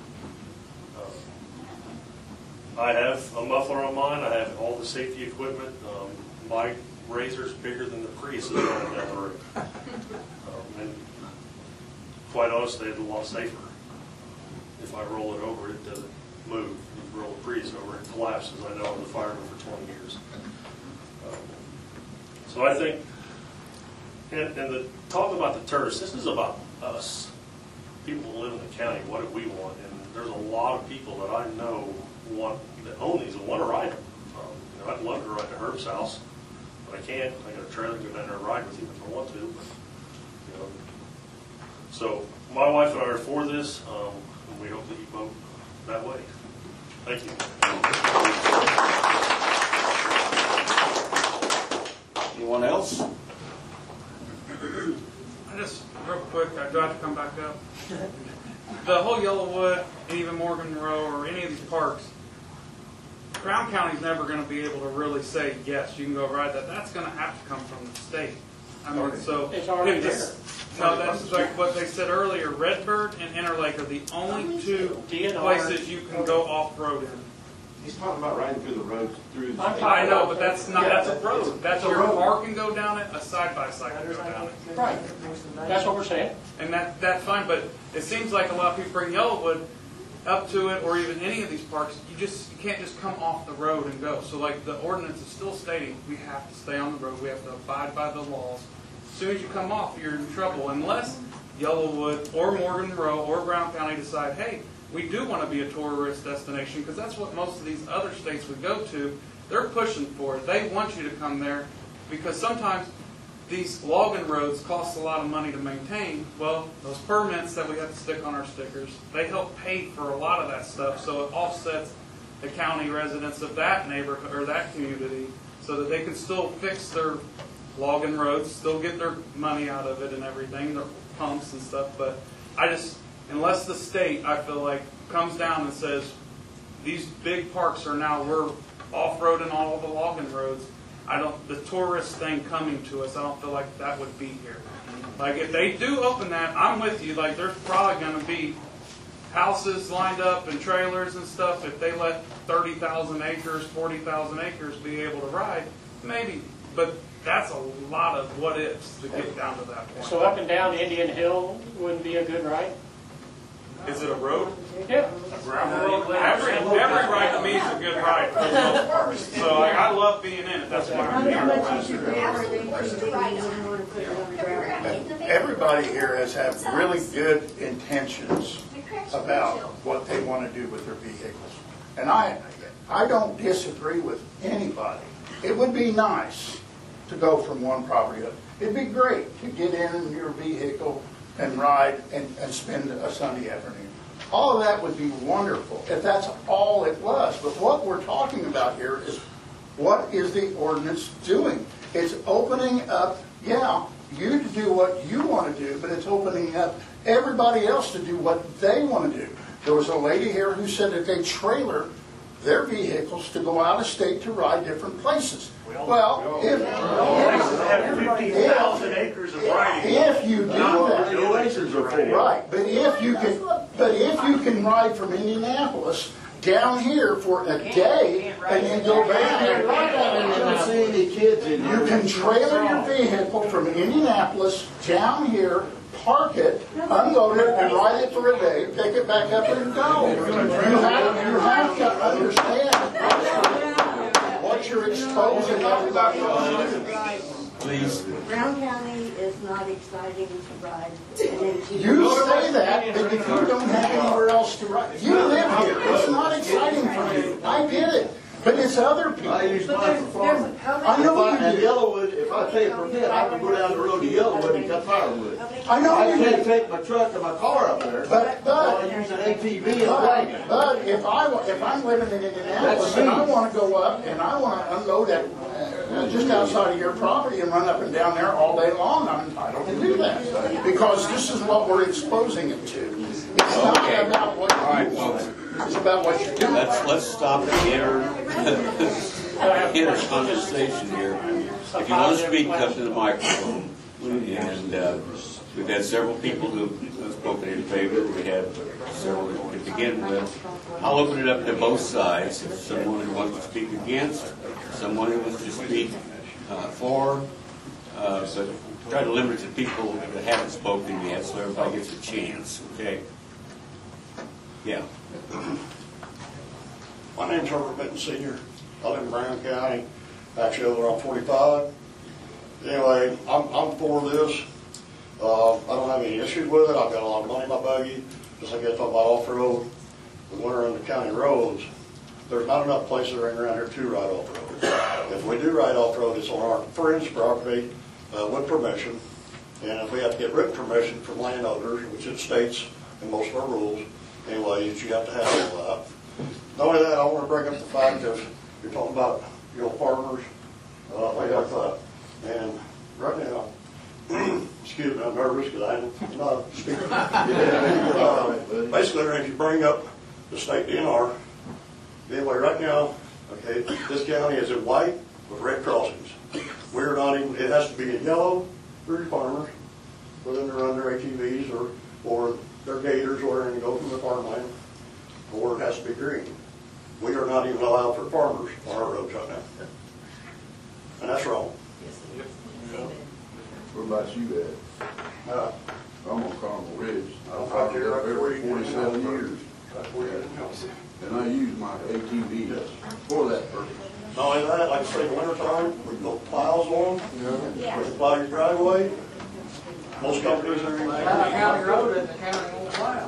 I have a muffler on mine. I have all the safety equipment. My Razor's bigger than the Prius is running down the road. And quite honestly, it's a lot safer. If I roll it over, it doesn't move. If you roll a Prius over, it collapses. I know, I was a fireman for 20 years. So I think, and the talk about the tourists, this is about us, people who live in the county. What do we want? And there's a lot of people that I know that own these and want to ride them. I'd love to ride to Herb's house, but I can't. I got a trailer to go down there and ride with him if I want to. But, so my wife and I are for this, and we hope that you vote that way. Thank you. Anyone else? I just, real quick, I do have to come back up. The whole Yellowwood, and even Morgan Row, or any of these parks, Brown County's never going to be able to really say, yes, you can go ride that. That's going to have to come from the state. I mean, so It's already if this, no, that's like what they said earlier. Redbird and Interlake are the only two places you can go off-road in. He's talking about riding through the roads through the I know, but that's not, that's a road. That's your car can go down it, a side-by-side can go down it. Right. That's what we're saying. And that's fine, but it seems like a lot of people bring Yellowwood up to it, or even any of these parks, you can't just come off the road and go. So like the ordinance is still stating, we have to stay on the road, we have to abide by the laws. As soon as you come off, you're in trouble, unless Yellowwood or Morgan Row or Brown County decide, hey, we do want to be a tourist destination, because that's what most of these other states we go to, they're pushing for it. They want you to come there, because sometimes these logging roads cost a lot of money to maintain. Well, those permits that we have to stick on our stickers, they help pay for a lot of that stuff, so it offsets the county residents of that neighborhood or that community, so that they can still fix their logging roads, still get their money out of it and everything, their pumps and stuff. But unless the state, I feel like, comes down and says, these big parks are now, we're off-roading all of the logging roads, the tourist thing coming to us, I don't feel like that would be here. Like, if they do open that, I'm with you, like, there's probably going to be houses lined up and trailers and stuff. If they let 30,000 acres, 40,000 acres be able to ride, maybe. But that's a lot of what ifs to get down to that point. So up and down Indian Hill wouldn't be a good ride? Is it a road? Yeah. Every ride to me is a good ride for the most part. So I love being in it. That's why Everybody here has had really good intentions about what they want to do with their vehicles. And I don't disagree with anybody. It would be nice to go from one property up. It'd be great to get in your vehicle and ride and spend a Sunday afternoon. All of that would be wonderful if that's all it was. But what we're talking about here is, what is the ordinance doing? It's opening up, yeah, you to do what you want to do, but it's opening up everybody else to do what they want to do. There was a lady here who said that they trailer their vehicles to go out of state to ride different places. Well, if you do that, right, but if you can ride from Indianapolis down here for a day and then go back, you can trailer your vehicle from Indianapolis down here, park it, unload it, and ride it for a day, pick it back up and go. You have to understand what you're exposing everybody else to. Please. Brown County is not exciting to ride. You say that, but if you don't have anywhere else to ride, you live here. It's not exciting for you. I get it. But it's other people. I use mine for farming. I know you At do. Yellowwood, if I pay a permit, I can go down the road to Yellowwood and cut firewood. I know I you can't do. take my truck and my car up there. But I use an ATV and a wagon. But if I'm living in Indianapolis and I want to go up and I want to unload it just outside of your property and run up and down there all day long, I'm entitled to do that. Because this is what we're exposing it to. It's not about what you want. It's about what you're doing. Let's stop the inner conversation here. If you want to speak, come to the microphone. And we've had several people who have spoken in favor. We had several to begin with. I'll open it up to both sides. If someone who wants to speak against, someone who wants to speak for, but try to limit it to people that haven't spoken yet, so everybody gets a chance. Okay? Yeah. My name's Herbert Benton Sr. I live in Brown County, actually over on 45. Anyway, I'm for this. I don't have any issues with it. I've got a lot of money in my buggy. Just like I talk about off-road, with winter on the county roads, there's not enough places around here to ride off-road. If we do ride off-road, it's on our friend's property with permission. And if we have to get written permission from landowners, which it states in most of our rules, anyway, that you have to have all that. Not only that, I want to bring up the fact of, you're talking about your farmers, like that. And right now, excuse me, I'm nervous because I'm not speaking. Basically, if you bring up the state DNR, anyway, right now, okay, this county is in white with red crossings. We're not even, it has to be in yellow for your farmers, for them to run their ATVs or their gators or anything, go from the farmland, or it has to be green. We are not even allowed for farmers on our roads right now. And that's wrong. What about you, Ed? I'm on Carmel Ridge. I've popped it up every 47 years. And I use my ATV for that purpose. Not only that, like I say, in the wintertime, we put plows on them, we plow your driveway. Most companies are in County road and the county won't plow.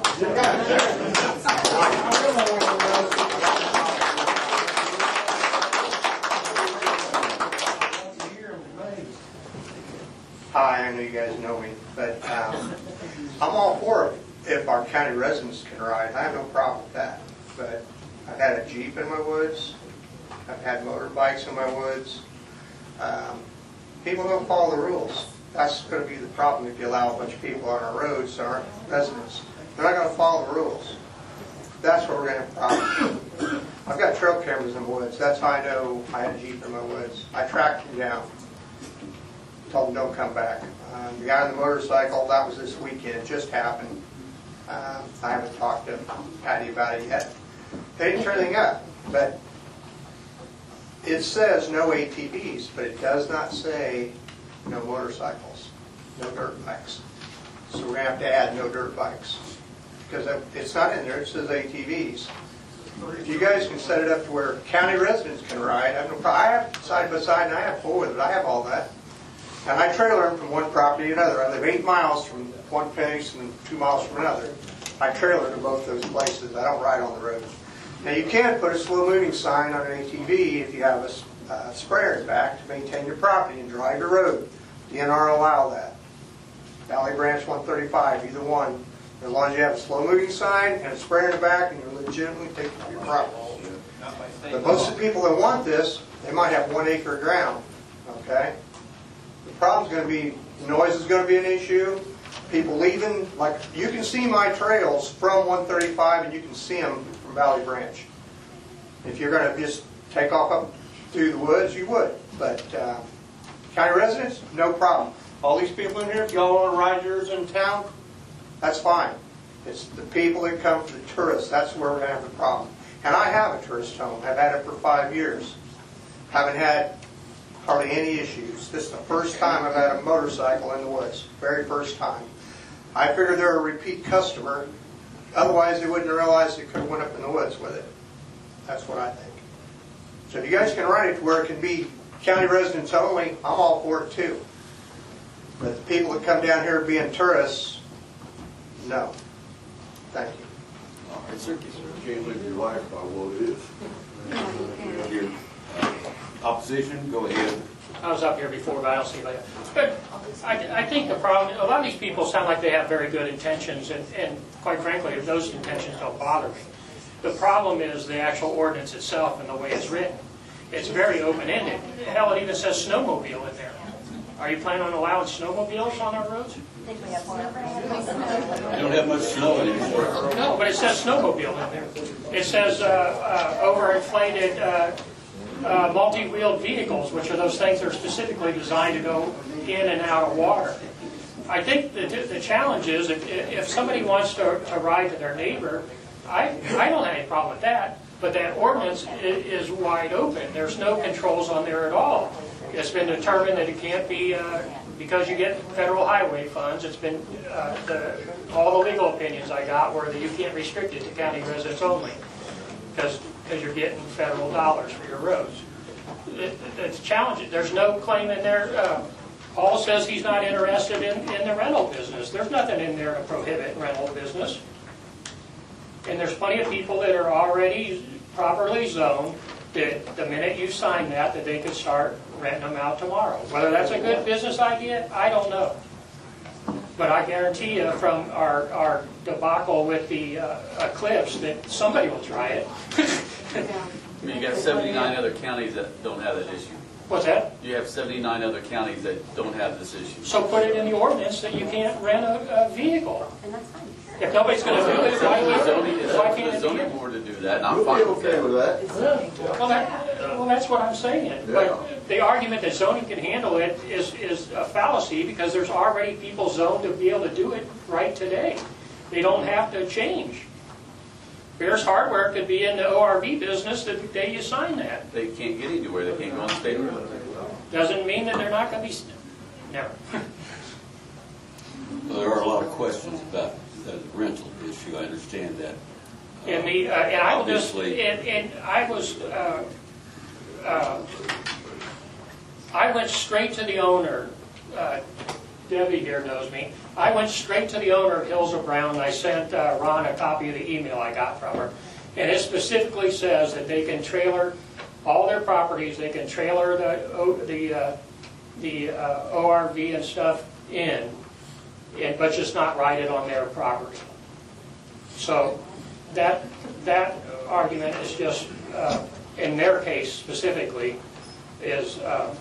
Hi, I know you guys know me, but I'm all for it if our county residents can ride. I have no problem with that. But I've had a Jeep in my woods. I've had motorbikes in my woods. People don't follow the rules. That's going to be the problem if you allow a bunch of people on our roads that aren't residents. They're not going to follow the rules. That's where we're going to have a problem. I've got trail cameras in the woods. That's how I know I had a Jeep in my woods. I tracked him down. Told him don't come back. The guy on the motorcycle, that was this weekend. It just happened. I haven't talked to Patty about it yet. They didn't turn anything up, but it says no ATVs, but it does not say no motorcycles, no dirt bikes. So we're going to have to add no dirt bikes because it's not in there. It says ATVs. If you guys can set it up to where county residents can ride, I have no problem. I have side by side and I have four-wheelers. I have all that. And I trailer them from one property to another. I live 8 miles from one place and 2 miles from another. I trailer to both those places. I don't ride on the road. Now you can put a slow-moving sign on an ATV if you have a sprayer in back to maintain your property and drive your road. DNR allow that. Valley Branch 135, either one, As long as you have a slow-moving sign and a sprayer in the back and you're legitimately taking care of your property. But most of the people that want this, they might have 1 acre of ground, okay? The problem's going to be, noise is going to be an issue. People leaving, like, you can see my trails from 135 and you can see them from Valley Branch. If you're going to just take off up through the woods, you would. But county residents, no problem. All these people in here, if y'all want to ride yours in town, that's fine. It's the people that come for the tourists, that's where we're going to have the problem. And I have a tourist home. I've had it for 5 years. Haven't had hardly any issues. This is the first time I've had a motorcycle in the woods. Very first time. I figured they're a repeat customer. Otherwise, they wouldn't have realized they could have went up in the woods with it. That's what I think. So if you guys can run it to where it can be county residents only, I'm all for it too. But the people that come down here being tourists, no. Thank you. All right, sir. Can't live your life by what it is. Your opposition, go ahead. I was up here before, but I don't see that. But I think the problem, a lot of these people sound like they have very good intentions, and quite frankly, those intentions don't bother me. The problem is the actual ordinance itself and the way it's written. It's very open-ended. Hell, it even says snowmobile in there. Are you planning on allowing snowmobiles on our roads? You don't have much snow anymore. No, but it says snowmobile in there. It says overinflated multi-wheeled vehicles, which are those things that are specifically designed to go in and out of water. I think the challenge is if somebody wants to ride to their neighbor, I don't have any problem with that, but that ordinance is wide open. There's no controls on there at all. It's been determined that it can't be, because you get federal highway funds, it's been, all the legal opinions I got were that you can't restrict it to county residents only, because you're getting federal dollars for your roads. It's challenging. There's no claim in there. Paul says he's not interested in the rental business. There's nothing in there to prohibit rental business. And there's plenty of people that are already properly zoned that the minute you sign that they could start renting them out tomorrow. Whether that's a good business idea, I don't know. But I guarantee you from our debacle with the Eclipse that somebody will try it. I mean, you got 79 other counties that don't have that issue. What's that? You have 79 other counties that don't have this issue. So put it in the ordinance that you can't rent a vehicle. If nobody's going to do it, why can't it the be? zoning board to do that, and I'm fine with that. Well, that's what I'm saying. But the argument that zoning can handle it is a fallacy because there's already people zoned to be able to do it right today. They don't have to change. Bears Hardware could be in the ORV business the day you sign that. They can't get anywhere. They can't go on state road. Doesn't mean that they're not going to be... Never. Well, there are a lot of questions about the rental issue. I understand that. And I will just, Obviously. and I was, I went straight to the owner. Debbie here knows me. I went straight to the owner of Hills of Brown, and I sent Ron a copy of the email I got from her. And it specifically says that they can trailer all their properties. They can trailer the ORV and stuff in, but just not ride it on their property. So that argument is just, in their case specifically, is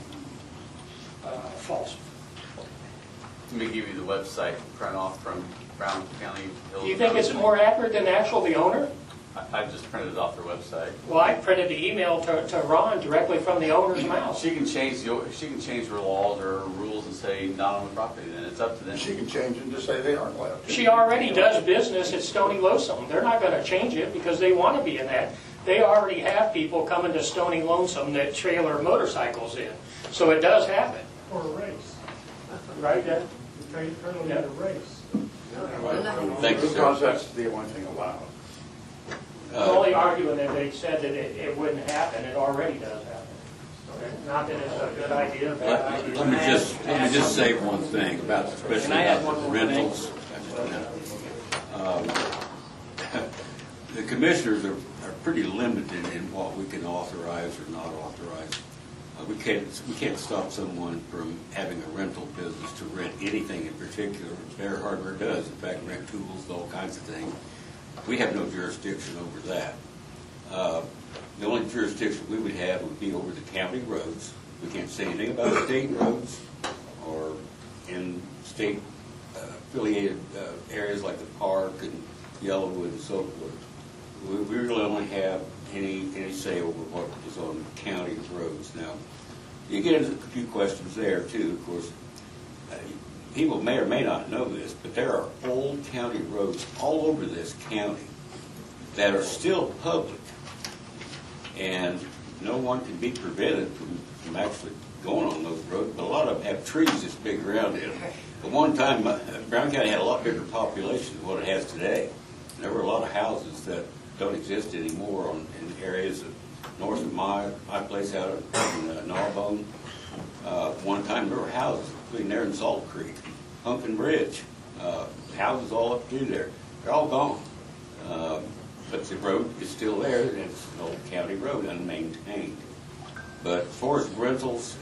false. Let me give you the website print off from Brown County. Do you think it's more accurate than the owner? I just printed it off their website. Well, I printed the email to Ron directly from the owner's mouth. She can change her laws or her rules and say not on the property. Then it's up to them. She can change it and just say they aren't allowed to. She already does business at Stony Lonesome. They're not going to change it because they want to be in that. They already have people coming to Stony Lonesome that trailer motorcycles in. So it does happen. For a race. Right, Dad? Currently a race. Thank you, sir. Because that's the only thing allowed. The only argument that they said that it wouldn't happen, it already does happen. Not that it's a good idea, bad idea. Let me just say one thing about, especially about the rentals. The commissioners are pretty limited in what we can authorize or not authorize. We can't stop someone from having a rental business to rent anything in particular. Bear Hardware does, in fact, rent tools, all kinds of things. We have no jurisdiction over that. The only jurisdiction we would have would be over the county roads. We can't say anything about state roads or in state affiliated areas like the park and Yellowwood and so forth. We really only have any say over what is on county roads. Now, you get into a few questions there too, of course. People may or may not know this, but there are old county roads all over this county that are still public, and no one can be prevented from actually going on those roads, but a lot of them have trees this big around it. At one time, Brown County had a lot bigger population than what it has today. There were a lot of houses that don't exist anymore in areas of north of my place out in Gnawbone. One time there were houses between there and Salt Creek, Pumpkin Ridge, houses all up through there. They're all gone. But the road is still there, and it's an old county road, unmaintained. But as far as rentals,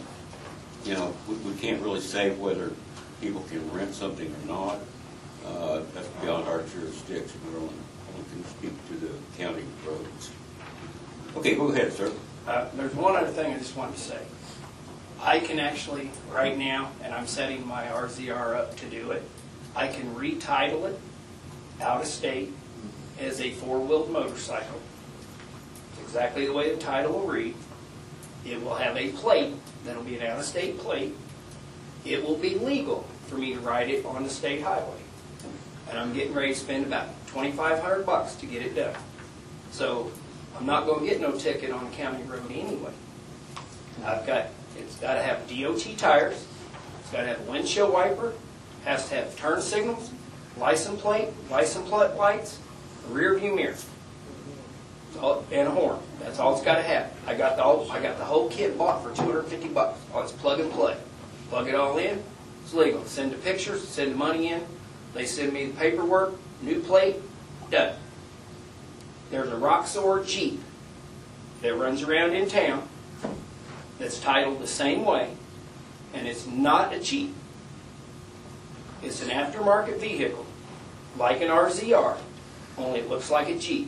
we can't really say whether people can rent something or not. That's beyond our jurisdiction. We only can speak to the county roads. Okay, go ahead, sir. There's one other thing I just wanted to say. I can actually, right now, and I'm setting my RZR up to do it, I can retitle it out of state as a four-wheeled motorcycle. Exactly the way the title will read. It will have a plate that'll be an out-of-state plate. It will be legal for me to ride it on the state highway. And I'm getting ready to spend about $2,500 to get it done. So I'm not going to get no ticket on a county road anyway. It's got to have DOT tires. It's got to have a windshield wiper. Has to have turn signals, license plate lights, a rear view mirror, and a horn. That's all it's got to have. I got the whole kit bought for $250. Oh, it's plug and play. Plug it all in. It's legal. Send the pictures. Send the money in. They send me the paperwork. New plate. Done. There's a Roxor Jeep that runs around in town that's titled the same way, and it's not a Jeep. It's an aftermarket vehicle, like an RZR, only it looks like a Jeep.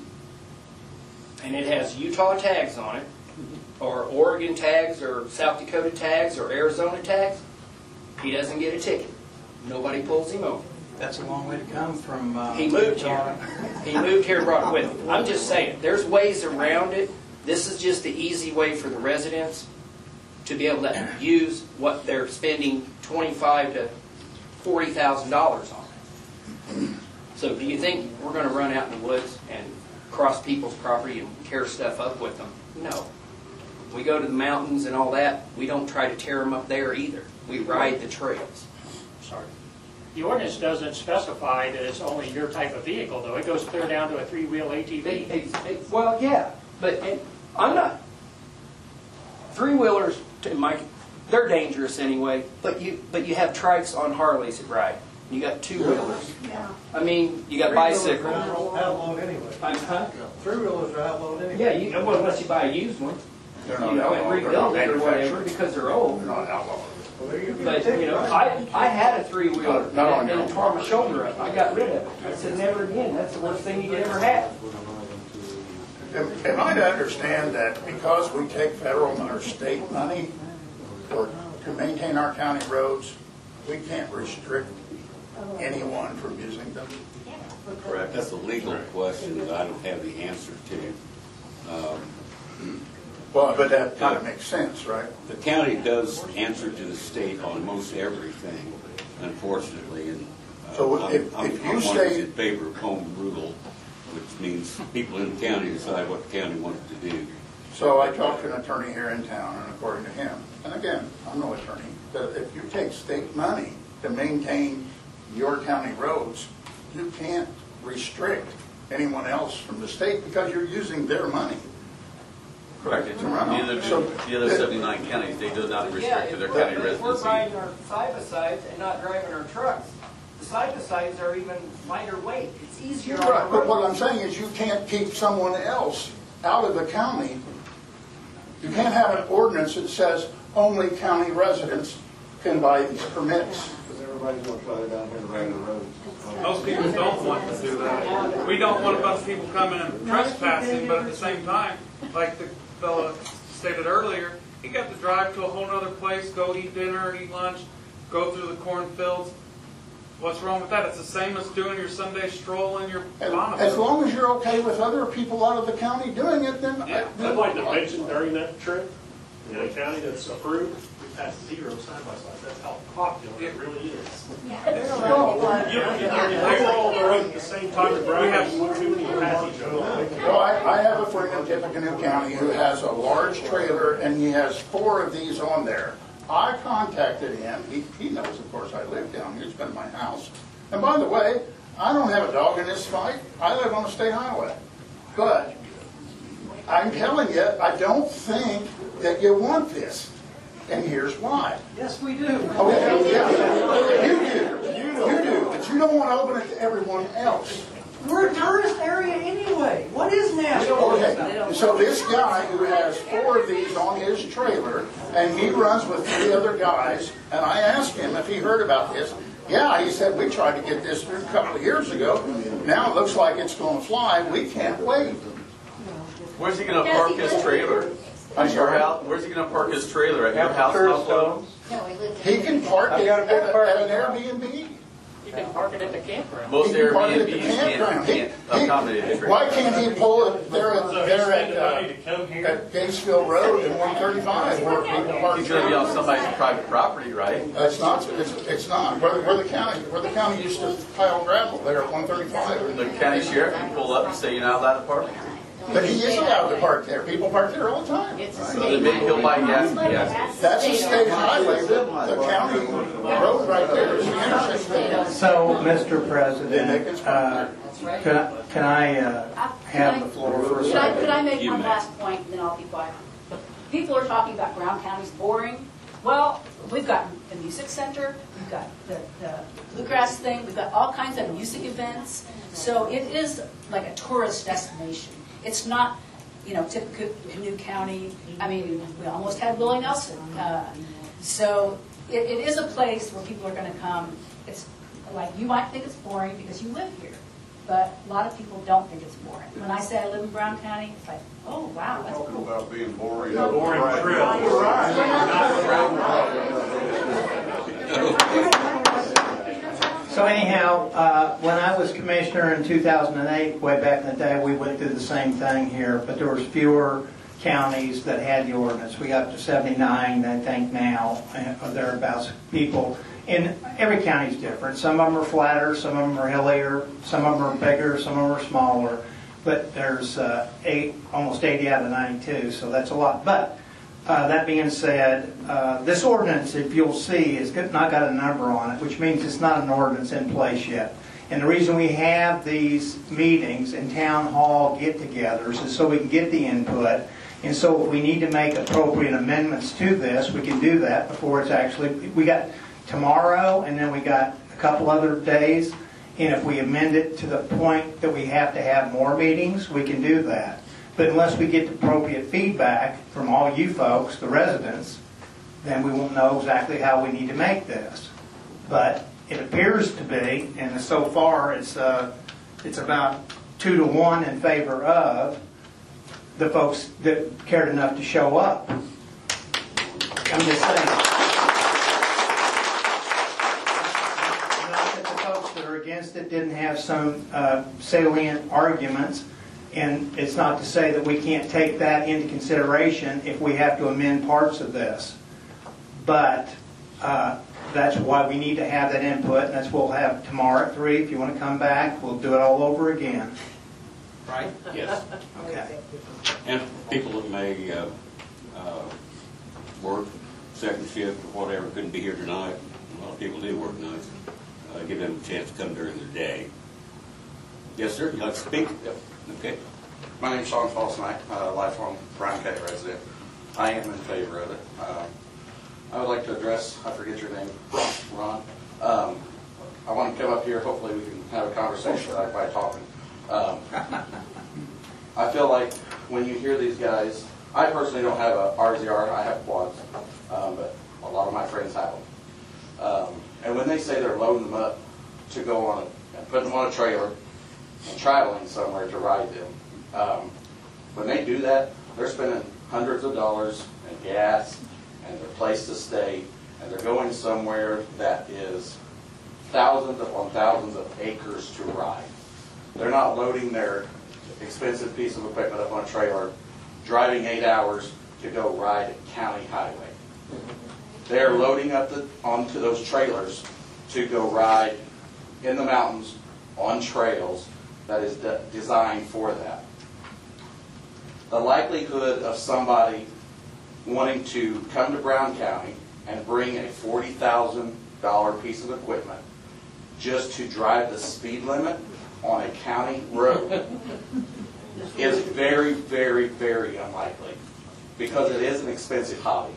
And it has Utah tags on it, or Oregon tags, or South Dakota tags, or Arizona tags. He doesn't get a ticket. Nobody pulls him over. That's a long way to come from... he moved here. He moved here and brought it with him. I'm just saying, there's ways around it. This is just the easy way for the residents to be able to use what they're spending $25,000 to $40,000 on. So do you think we're going to run out in the woods and cross people's property and tear stuff up with them? No. We go to the mountains and all that. We don't try to tear them up there either. We ride the trails. Sorry. The ordinance doesn't specify that it's only your type of vehicle, though. It goes clear down to a three-wheel ATV. Well, yeah, but I'm not. Three-wheelers, they're dangerous anyway. But you have trikes on Harleys that ride. You got two-wheelers. Yeah. I mean, you got bicycles. Outlawed anyway. Huh? Three-wheelers are outlawed anyway. Yeah, well, unless you buy a used one. They're not And outlawed. rebuild it or whatever because they're old. They're not outlawed. But, I had a three-wheeler and it tore my shoulder up. I got rid of it. I said, never again. That's the worst thing you could ever have. Am I to understand that because we take federal or state money to maintain our county roads, we can't restrict anyone from using them? Correct. That's a legal question that I don't have the answer to. Well, but that kind of makes sense, right? The county does answer to the state on most everything, unfortunately. And so if I'm you one say in favor of home rule, which means people in the county decide what the county wants to do. So I talked to an attorney here in town, and according to him, and again, I'm no attorney, that if you take state money to maintain your county roads, you can't restrict anyone else from the state because you're using their money. Correct. To run on. The other 79 counties, they do not restrict to their county If we're residency. riding our side-by-sides and not driving our trucks, the side-by-sides are even lighter weight. It's easier on Right, the but road. what I'm saying is you can't keep someone else out of the county You can't have an ordinance that says only county residents can buy these permits. Because everybody's going to try down here to run the roads. Most people don't want to do that. We don't want a bunch of people coming and trespassing, but at the same time, like the fellow stated earlier, he got to drive to a whole other place, go eat dinner, eat lunch, go through the cornfields. What's wrong with that? It's the same as doing your Sunday stroll in your Bonneville. As long as you're okay with other people out of the county doing it, then... Yeah. I'd like to mention during that trip, in a county that's approved, we passed 0 side-by-sides. That's how popular it really is. They were all on the road at the same time as Brad. You pass each other. Well, I have a friend in Tippecanoe County who has a large trailer, and he has 4 of these on there. I contacted him. He knows, of course, I live down here. It's been my house. And by the way, I don't have a dog in this fight. I live on a state highway. But I'm telling you, I don't think that you want this. And here's why. Yes, we do. Oh, yeah. You do. But you don't want to open it to everyone else. We're a tourist area anyway. What is NASCAR? Okay, so this guy who has 4 of these on his trailer, and he runs with 3 other guys, and I asked him if he heard about this. Yeah, he said, we tried to get this through a couple of years ago. Now it looks like it's going to fly. We can't wait. Where's he going to park his trailer? At your house? Where's he going to park his trailer? At your house? He can park it at an Airbnb. You can park it at the campground. Most He can park it at the Airbnbs can't accommodate a trailer. Why can't he pull it there at Gatesville Road and 135 where people park? He's going to be on somebody's private property, right? It's not. It's not. Where the county used to pile gravel there at 135. The county sheriff can pull up and say you're not allowed to park. But he is allowed to park there. People park there all the time. So then maybe he'll buy gas. That's a state highway. The county road right there is the intersection. So, Mr. President, can I have the floor for a second? Could I make one last point, and then I'll be quiet? People are talking about Brown County's boring. Well, we've got the music center, we've got the bluegrass thing, we've got all kinds of music events. So it is like a tourist destination. It's not, Tippecanoe County. I mean, we almost had Willie Nelson. So it is a place where people are going to come. It's like, you might think it's boring because you live here, but a lot of people don't think it's boring. When I say I live in Brown County, it's like, oh, wow, that's Talking cool. about being boring. Boring trip. So anyhow, when I was commissioner in 2008, way back in the day, we went through the same thing here, but there was fewer counties that had the ordinance. We got to 79, I think now, or thereabouts, people. And every county's different. Some of them are flatter, some of them are hillier, some of them are bigger, some of them are smaller. But there's almost 80 out of 92, so that's a lot. But that being said, this ordinance, if you'll see, has not got a number on it, which means it's not an ordinance in place yet. And the reason we have these meetings and town hall get-togethers is so we can get the input. And so if we need to make appropriate amendments to this, we can do that before it's actually, we got tomorrow and then we got a couple other days. And if we amend it to the point that we have to have more meetings, we can do that. But unless we get appropriate feedback from all you folks, the residents, then we won't know exactly how we need to make this. But it appears to be, and so far it's about 2 to 1 in favor of the folks that cared enough to show up. I'm just saying. Not that the folks that are against it didn't have some salient arguments. And it's not to say that we can't take that into consideration if we have to amend parts of this. But that's why we need to have that input, and that's what we'll have tomorrow at 3. If you want to come back, we'll do it all over again. Right? Yes. Okay. And people that may work second shift or whatever couldn't be here tonight. A lot of people do work nights. Give them a chance to come during their day. Yes, sir. You'd like to speak? Yep. Okay. My name is Sean Falsnight, lifelong Brown County resident. I am in favor of it. I would like to address, I forget your name, Ron. I want to come up here, hopefully we can have a conversation by talking. I feel like when you hear these guys I personally don't have a RZR, I have quads, but a lot of my friends have them. And when they say they're loading them up to go on and putting them on a trailer and traveling somewhere to ride them, when they do that, they're spending hundreds of dollars in gas and their place to stay, and they're going somewhere that is thousands upon thousands of acres to ride. They're not loading their expensive piece of equipment up on a trailer, driving 8 hours to go ride a county highway. They're loading up onto those trailers to go ride in the mountains on trails that is designed for that. The likelihood of somebody wanting to come to Brown County and bring a $40,000 piece of equipment just to drive the speed limit on a county road is very, very, very unlikely, because it is an expensive hobby.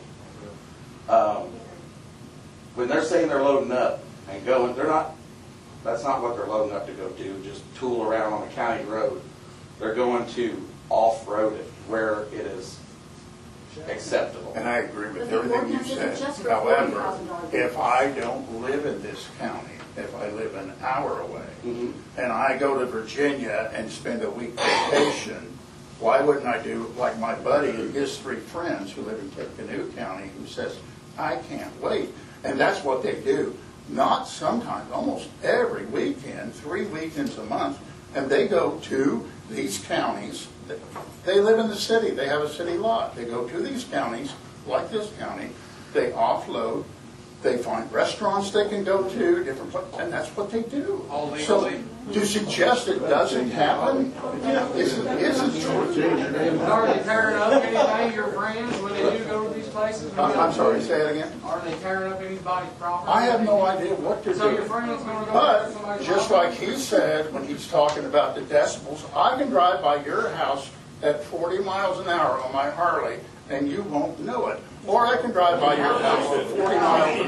When they're saying they're loading up and going, that's not what they're loading up to go do, just tool around on a county road. They're going to off-road it where it is acceptable. And I agree with everything you said. However, if I don't live in this county, if I live an hour away, and I go to Virginia and spend a week vacation, why wouldn't I do like my buddy and his 3 friends who live in Tippecanoe County, who says, I can't wait. And that's what they do. Not sometimes, almost every weekend, 3 weekends a month, and they go to these counties. They live in the city. They have a city lot. They go to these counties, like this county. They offload. They find restaurants they can go to, different places, and that's what they do. So to suggest it doesn't happen isn't true. Are they tearing up anything, your friends, when they do go to these places? I'm sorry, say it again. Are they tearing up anybody's property? I have no idea what to do. So your friend's going to go But to somebody's just property? like he said when he's talking about the decibels, I can drive by your house at 40 miles an hour on my Harley, and you won't know it. Or I can drive by your house at 40 miles an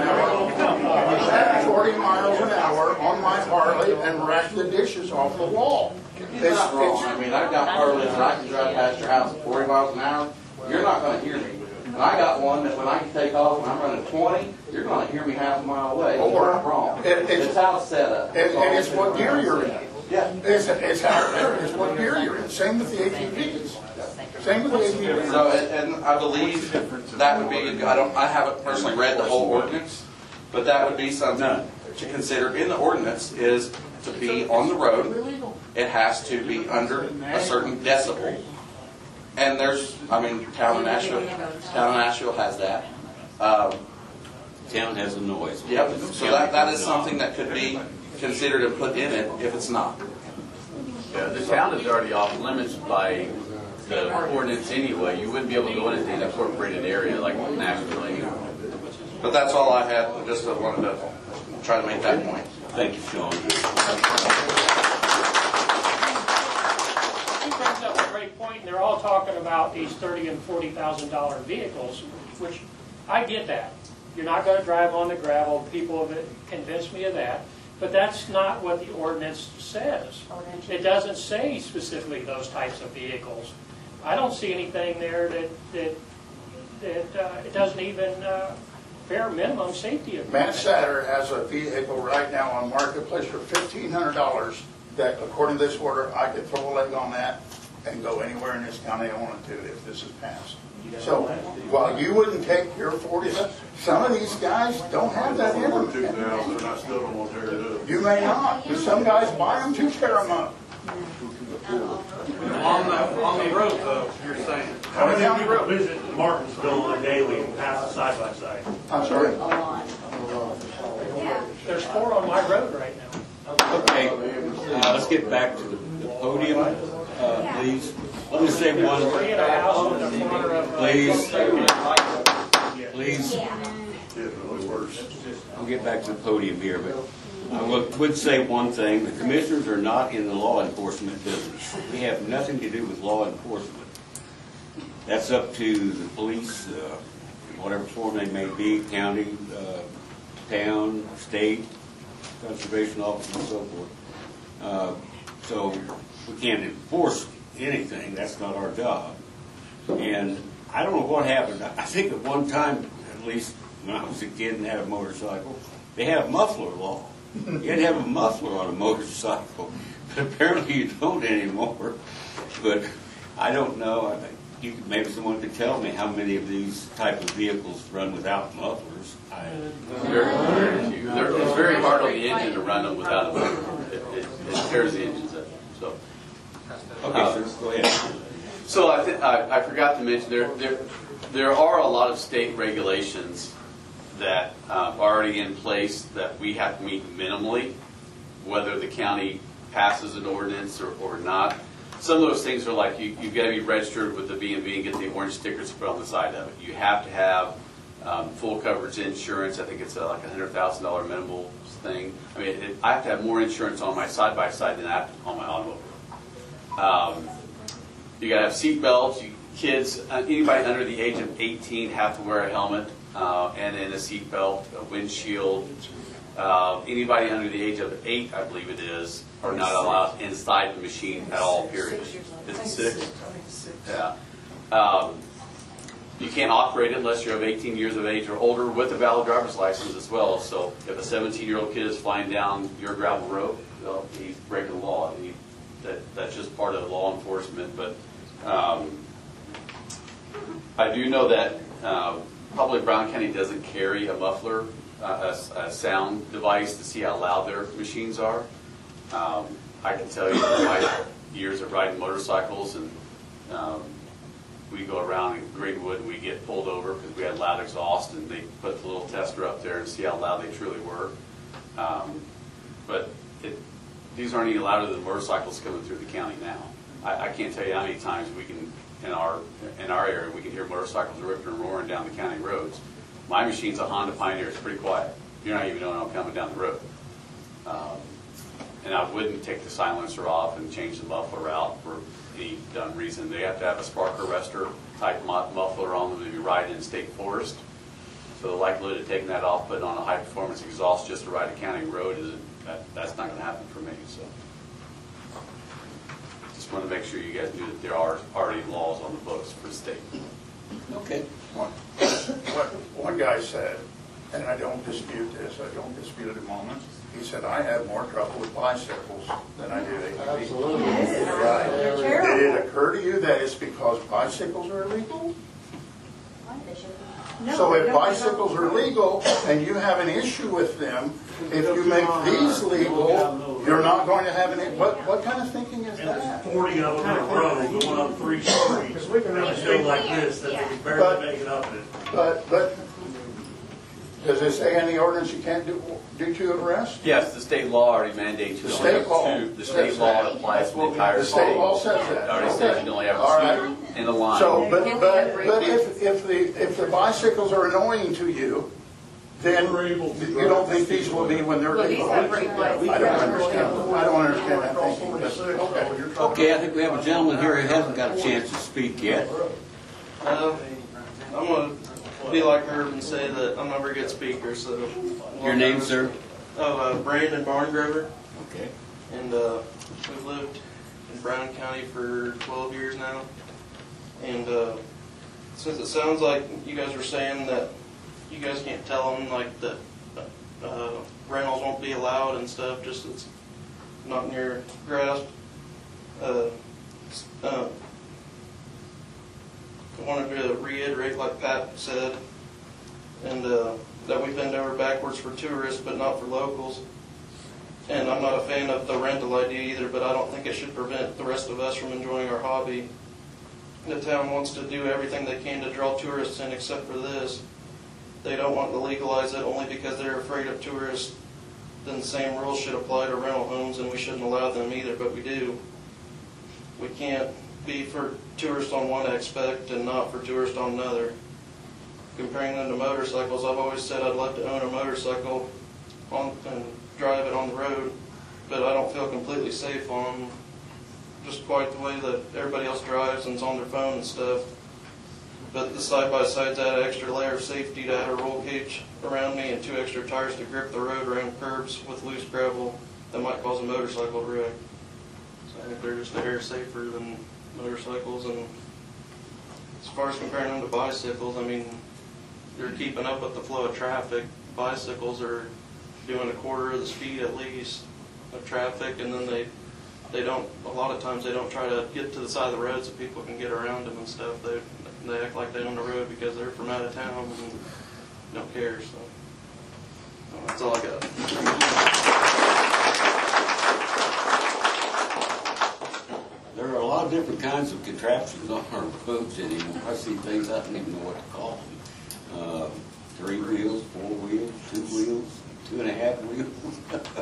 hour, 40 miles an hour on my Harley and rack the dishes off the wall. It's wrong. I mean, I've got Harleys and I can drive past your house at 40 miles an hour. You're not going to hear me. And I got one that when I can take off and I'm running 20, you're going to hear me half a mile away. Or I'm wrong. it's how it's set up. And it's what gear you're in. Yeah. It's what gear you're in. Same with the ATVs. Same with the ATVs. So, and I believe that would be, I haven't personally read the whole ordinance, but that would be something to consider in the ordinance, is to be on the road. It has to be under a certain decibel. And there's, town of Nashville has that. Town has a noise. Yep, so that is something that could be considered and put in it if it's not. Yeah, the town is already off limits by the ordinance anyway. You wouldn't be able to go into the incorporated area like Nashville. But that's all I had. I just wanted to try to make that point. Thank you, Sean. He brings up a great point, and they're all talking about these $30,000 and $40,000 vehicles, which I get that. You're not going to drive on the gravel. People have convinced me of that. But that's not what the ordinance says. It doesn't say specifically those types of vehicles. I don't see anything there that it doesn't even bare minimum safety equipment. Matt Satter has a vehicle right now on Marketplace for $1,500 that, according to this order, I could throw a leg on that and go anywhere in this county I wanted to if this is passed. So while you wouldn't take your 40, some of these guys don't have that in them. You may not, because some guys buy them to tear them up. On the road, though, you're saying. How many people visit Martinsville on a daily and pass a side-by-side? I'm sorry? There's 4 on my road right now. Okay, let's get back to the podium, please. Let me say one. Please. I'll get back to the podium here, but I would say one thing. The commissioners are not in the law enforcement business. We have nothing to do with law enforcement. That's up to the police, whatever form they may be, county, town, state, conservation office, and so forth. So we can't enforce anything. That's not our job. And I don't know what happened. I think at one time, at least when I was a kid and had a motorcycle, they had a muffler law. You had to have a muffler on a motorcycle. But apparently you don't anymore. But I don't know. Maybe someone could tell me how many of these type of vehicles run without mufflers. It's very hard on the engine to run them without a muffler. It tears the engines up. So. Okay, sir, go ahead. So I forgot to mention there are a lot of state regulations that are already in place that we have to meet minimally, whether the county passes an ordinance or not. Some of those things are like you've got to be registered with the B&B and get the orange stickers put on the side of it. You have to have full coverage insurance. I think it's like a $100,000 minimal thing. I mean, I have to have more insurance on my side-by-side than I have on my automobile. You got to have seat belts. Kids, anybody under the age of 18 have to wear a helmet and then a seat belt, a windshield. Anybody under the age of 8, I believe it is, are not allowed inside the machine at all, period. Is it 6? Yeah. You can't operate it unless you're of 18 years of age or older with a valid driver's license as well. So if a 17-year-old kid is flying down your gravel road, well, he's breaking the law. That's just part of law enforcement. But I do know that probably Brown County doesn't carry a muffler, a sound device to see how loud their machines are. I can tell you from my years of riding motorcycles, and we go around in Greenwood and we get pulled over because we had loud exhaust, and they put the little tester up there and see how loud they truly were. But these aren't any louder than motorcycles coming through the county now. I can't tell you how many times we can, in our area, we can hear motorcycles ripping and roaring down the county roads. My machine's a Honda Pioneer. It's pretty quiet. You're not even knowing I'm coming down the road. And I wouldn't take the silencer off and change the muffler out for any dumb reason. They have to have a spark arrestor type muffler on them to be riding in state forest. So the likelihood of taking that off, putting on a high performance exhaust just to ride a county road, that's not going to happen for me. So just want to make sure you guys knew that there are already laws on the books for the state. Okay. One guy said, and I don't dispute this, I don't dispute it a moment, he said, I have more trouble with bicycles than I do ATVs. Absolutely. Right. They're Did it occur to you that it's because bicycles are illegal? No, So if no, bicycles are legal and you have an issue with them, if you make these legal, you're not going to have any, what kind of thinking is that? 40 of them in a row going up 3 streets. They still like this, that they can barely make it up in. But does it say in the ordinance you can't do 2 arrests? Yes, the state law already mandates you The only state law have 2. The state law applies to the entire The state. state law says that. It already says you can only have 2 All right. in the line. So, but if the bicycles are annoying to you, then you don't think these will be when they're legal? I don't understand that thinking. but Okay, I think we have a gentleman here who hasn't got a chance to speak yet. I'm going to be like Herb and say that I'm not a very good speaker. So Your name, sir? Brandon Barngrover. Okay. And we've lived in Brown County for 12 years now. And since it sounds like you guys were saying that you guys can't tell them like that rentals won't be allowed and stuff, just it's not in your grasp. I wanted to reiterate, like Pat said, and that we bend over backwards for tourists, but not for locals. And I'm not a fan of the rental idea either, but I don't think it should prevent the rest of us from enjoying our hobby. The town wants to do everything they can to draw tourists in except for this. They don't want to legalize it only because they're afraid of tourists. Then the same rules should apply to rental homes, and we shouldn't allow them either, but we do. We can't be for tourists on one aspect and not for tourists on another. Comparing them to motorcycles, I've always said I'd love to own a motorcycle and drive it on the road, but I don't feel completely safe on them, just quite the way that everybody else drives and is on their phone and stuff. But the side-by-sides add an extra layer of safety to add a roll cage around me and 2 extra tires to grip the road around curbs with loose gravel that might cause a motorcycle to wreck. So I think they're just a hair safer than motorcycles, and as far as comparing them to bicycles, I mean, they're keeping up with the flow of traffic. Bicycles are doing a quarter of the speed at least of traffic, and then they don't, a lot of times they don't try to get to the side of the road so people can get around them and stuff. They act like they own the road because they're from out of town and don't care, so that's all I got. There are a lot of different kinds of contraptions on our roads anymore. I see things I don't even know what to call them. 3 wheels, 4 wheels, 2 wheels, 2.5 wheels.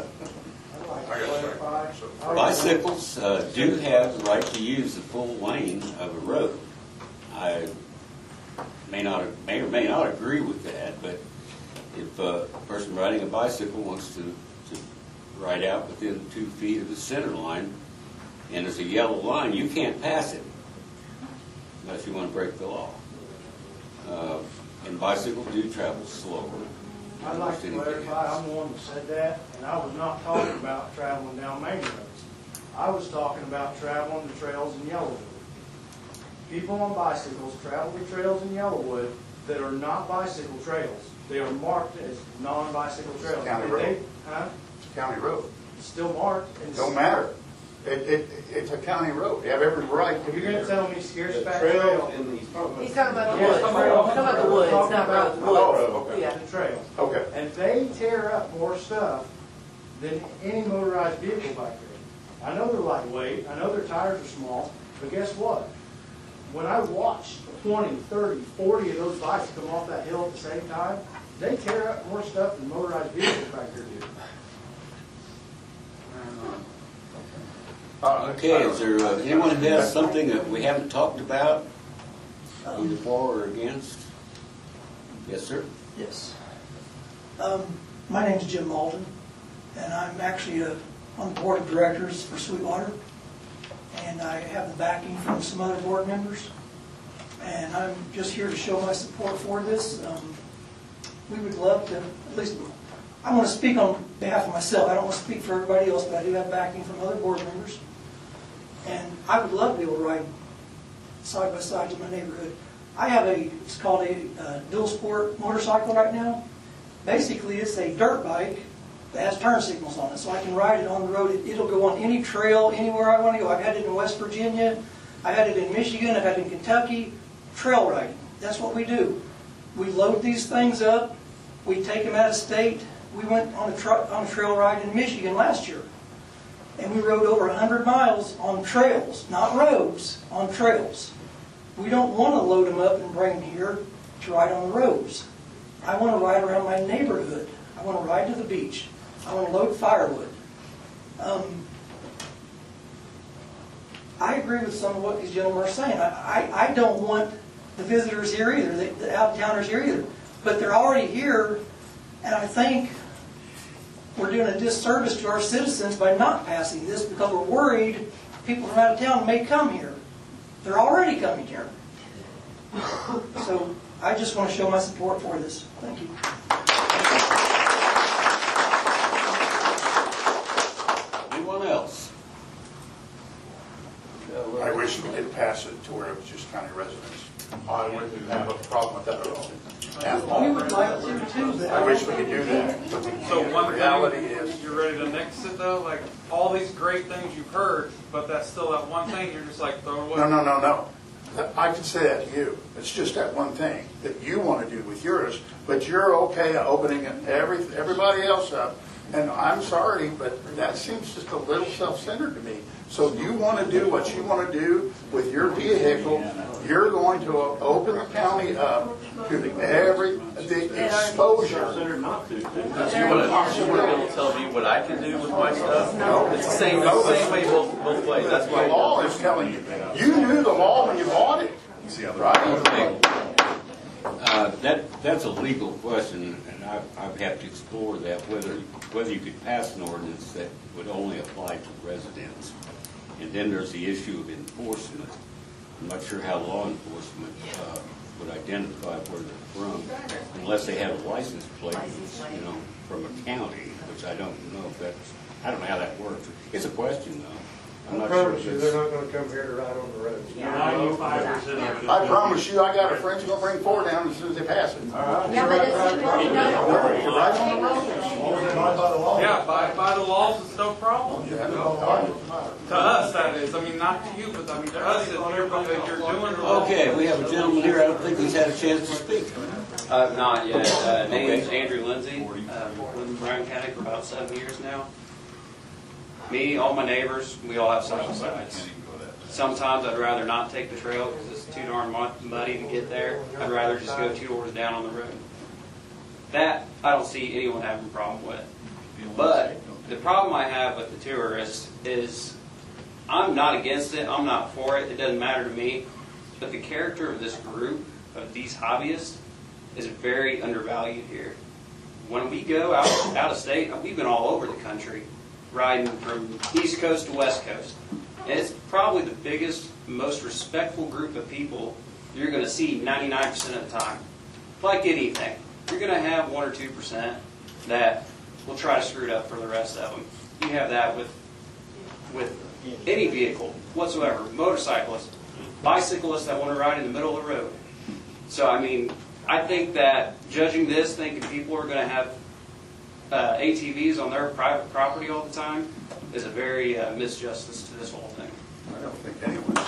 Bicycles do have the right to use the full lane of a road. I may or may not agree with that, but if a person riding a bicycle wants to ride out within 2 feet of the center line, and there's a yellow line, you can't pass it unless you want to break the law. And bicycles do travel slower. I'd like to clarify, I'm the one that said that, and I was not talking about traveling down main roads. I was talking about traveling the trails in Yellowwood. People on bicycles travel the trails in Yellowwood that are not bicycle trails. They are marked as non-bicycle trails. County road. Huh? It's a county road. It's still marked. Don't matter. It's a county road. You have every right to be You're going there. to tell me Scarceback Trail? He's talking about the Yes, woods. He's talking about the woods, not about the woods. Oh, okay. Yeah. The trail. Okay. And they tear up more stuff than any motorized vehicle back there. I know they're lightweight, I know their tires are small, but guess what? When I watch 20, 30, 40 of those bikes come off that hill at the same time, they tear up more stuff than motorized vehicles back there do. Okay, is there anyone who has something that we haven't talked about, either for or against? Yes, sir. Yes. My name's Jim Malden, and I'm actually on the board of directors for Sweetwater, and I have the backing from some other board members, and I'm just here to show my support for this. We would love to, at least, I want to speak on behalf of myself. I don't want to speak for everybody else, but I do have backing from other board members. And I would love to be able to ride side by side in my neighborhood. I have it's called a dual sport motorcycle right now. Basically, it's a dirt bike that has turn signals on it, so I can ride it on the road. It'll go on any trail, anywhere I want to go. I've had it in West Virginia, I've had it in Michigan, I've had it in Kentucky. Trail riding, that's what we do. We load these things up, we take them out of state. We went on a trail ride in Michigan last year, and we rode over 100 miles on trails, not roads, on trails. We don't want to load them up and bring them here to ride on the roads. I want to ride around my neighborhood. I want to ride to the beach. I want to load firewood. I agree with some of what these gentlemen are saying. I don't want the visitors here either, the out-of-towners here either. But they're already here, and I think we're doing a disservice to our citizens by not passing this because we're worried people from out of town may come here. They're already coming here. So I just want to show my support for this. Thank you. Anyone else? I wish we could pass it to where it was just county residents. I wouldn't have a problem with that at all. We would like to too, but I wish we could do that. So The one reality thing, is, you're ready to nix it though? Like, all these great things you've heard, but that's still that one thing you're just like, throw away? no. I can say that to you. It's just that one thing that you want to do with yours, but you're okay opening everybody else up. And I'm sorry, but that seems just a little self-centered to me. So you want to do what you want to do with your vehicle. You're going to open the county up to the exposure. You want to be able to tell me what I can do with my stuff? No. It's the same way both ways. That's why the law is telling you. You knew the law when you bought it, right? That's a legal question, and I'd have to explore that, whether you could pass an ordinance that would only apply to residents. And then there's the issue of enforcement. I'm not sure how law enforcement would identify where they're from, unless they have a license plate, from a county, which I don't know if I don't know how that works. It's a question, though. I'm I not sure. promise you, they're not gonna come here to ride on the roads. 95% of it. I promise you, I got a friend who's gonna bring four down as soon as they pass it. Yeah, but it's people Right on the road. Yeah, by the laws, it's no problem. To us, that is. I mean, not to you, but I mean, to us, if you're doing the law. Okay, we have a gentleman here, I don't think he's had a chance to speak. Not yet. Name's Okay. Andrew Lindsay. Lived in Bryan County for about 7 years now. Me, all my neighbors, we all have side by sides. Sometimes I'd rather not take the trail because it's too darn muddy to get there. I'd rather just go 2 doors down on the road. That I don't see anyone having a problem with. But the problem I have with the tourists is I'm not against it. I'm not for it. It doesn't matter to me. But the character of this group, of these hobbyists, is very undervalued here. When we go out of state, we've been all over the country, riding from East Coast to West Coast. And it's probably the biggest, most respectful group of people you're going to see 99% of the time. Like anything, you're going to have 1 or 2% that will try to screw it up for the rest of them. You have that with any vehicle whatsoever, motorcyclists, bicyclists that want to ride in the middle of the road. So, I mean, I think that judging this, thinking people are going to have ATVs on their private property all the time is a very misjustice to this whole thing. I don't think anyone's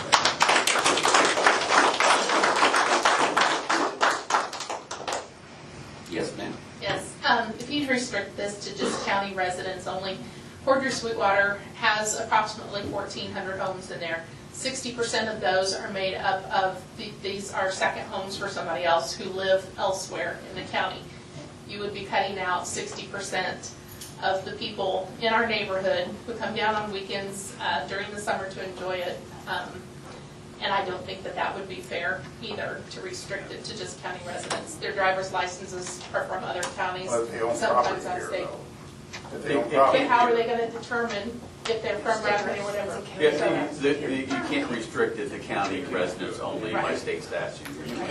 saying. Yes, ma'am. Yes, if you restrict this to just county residents only, Port Sweetwater has approximately 1,400 homes in there. 60% of those are made up of, these are second homes for somebody else who live elsewhere in the county. You would be cutting out 60% of the people in our neighborhood who come down on weekends during the summer to enjoy it. And I don't think that that would be fair either, to restrict it to just county residents. Their driver's licenses are from other counties, Well, if they own sometimes property out of here, state. though. If they own But property how are here. they going to determine if they're from Radford or whatever? You can't restrict it to county residents only by state statute.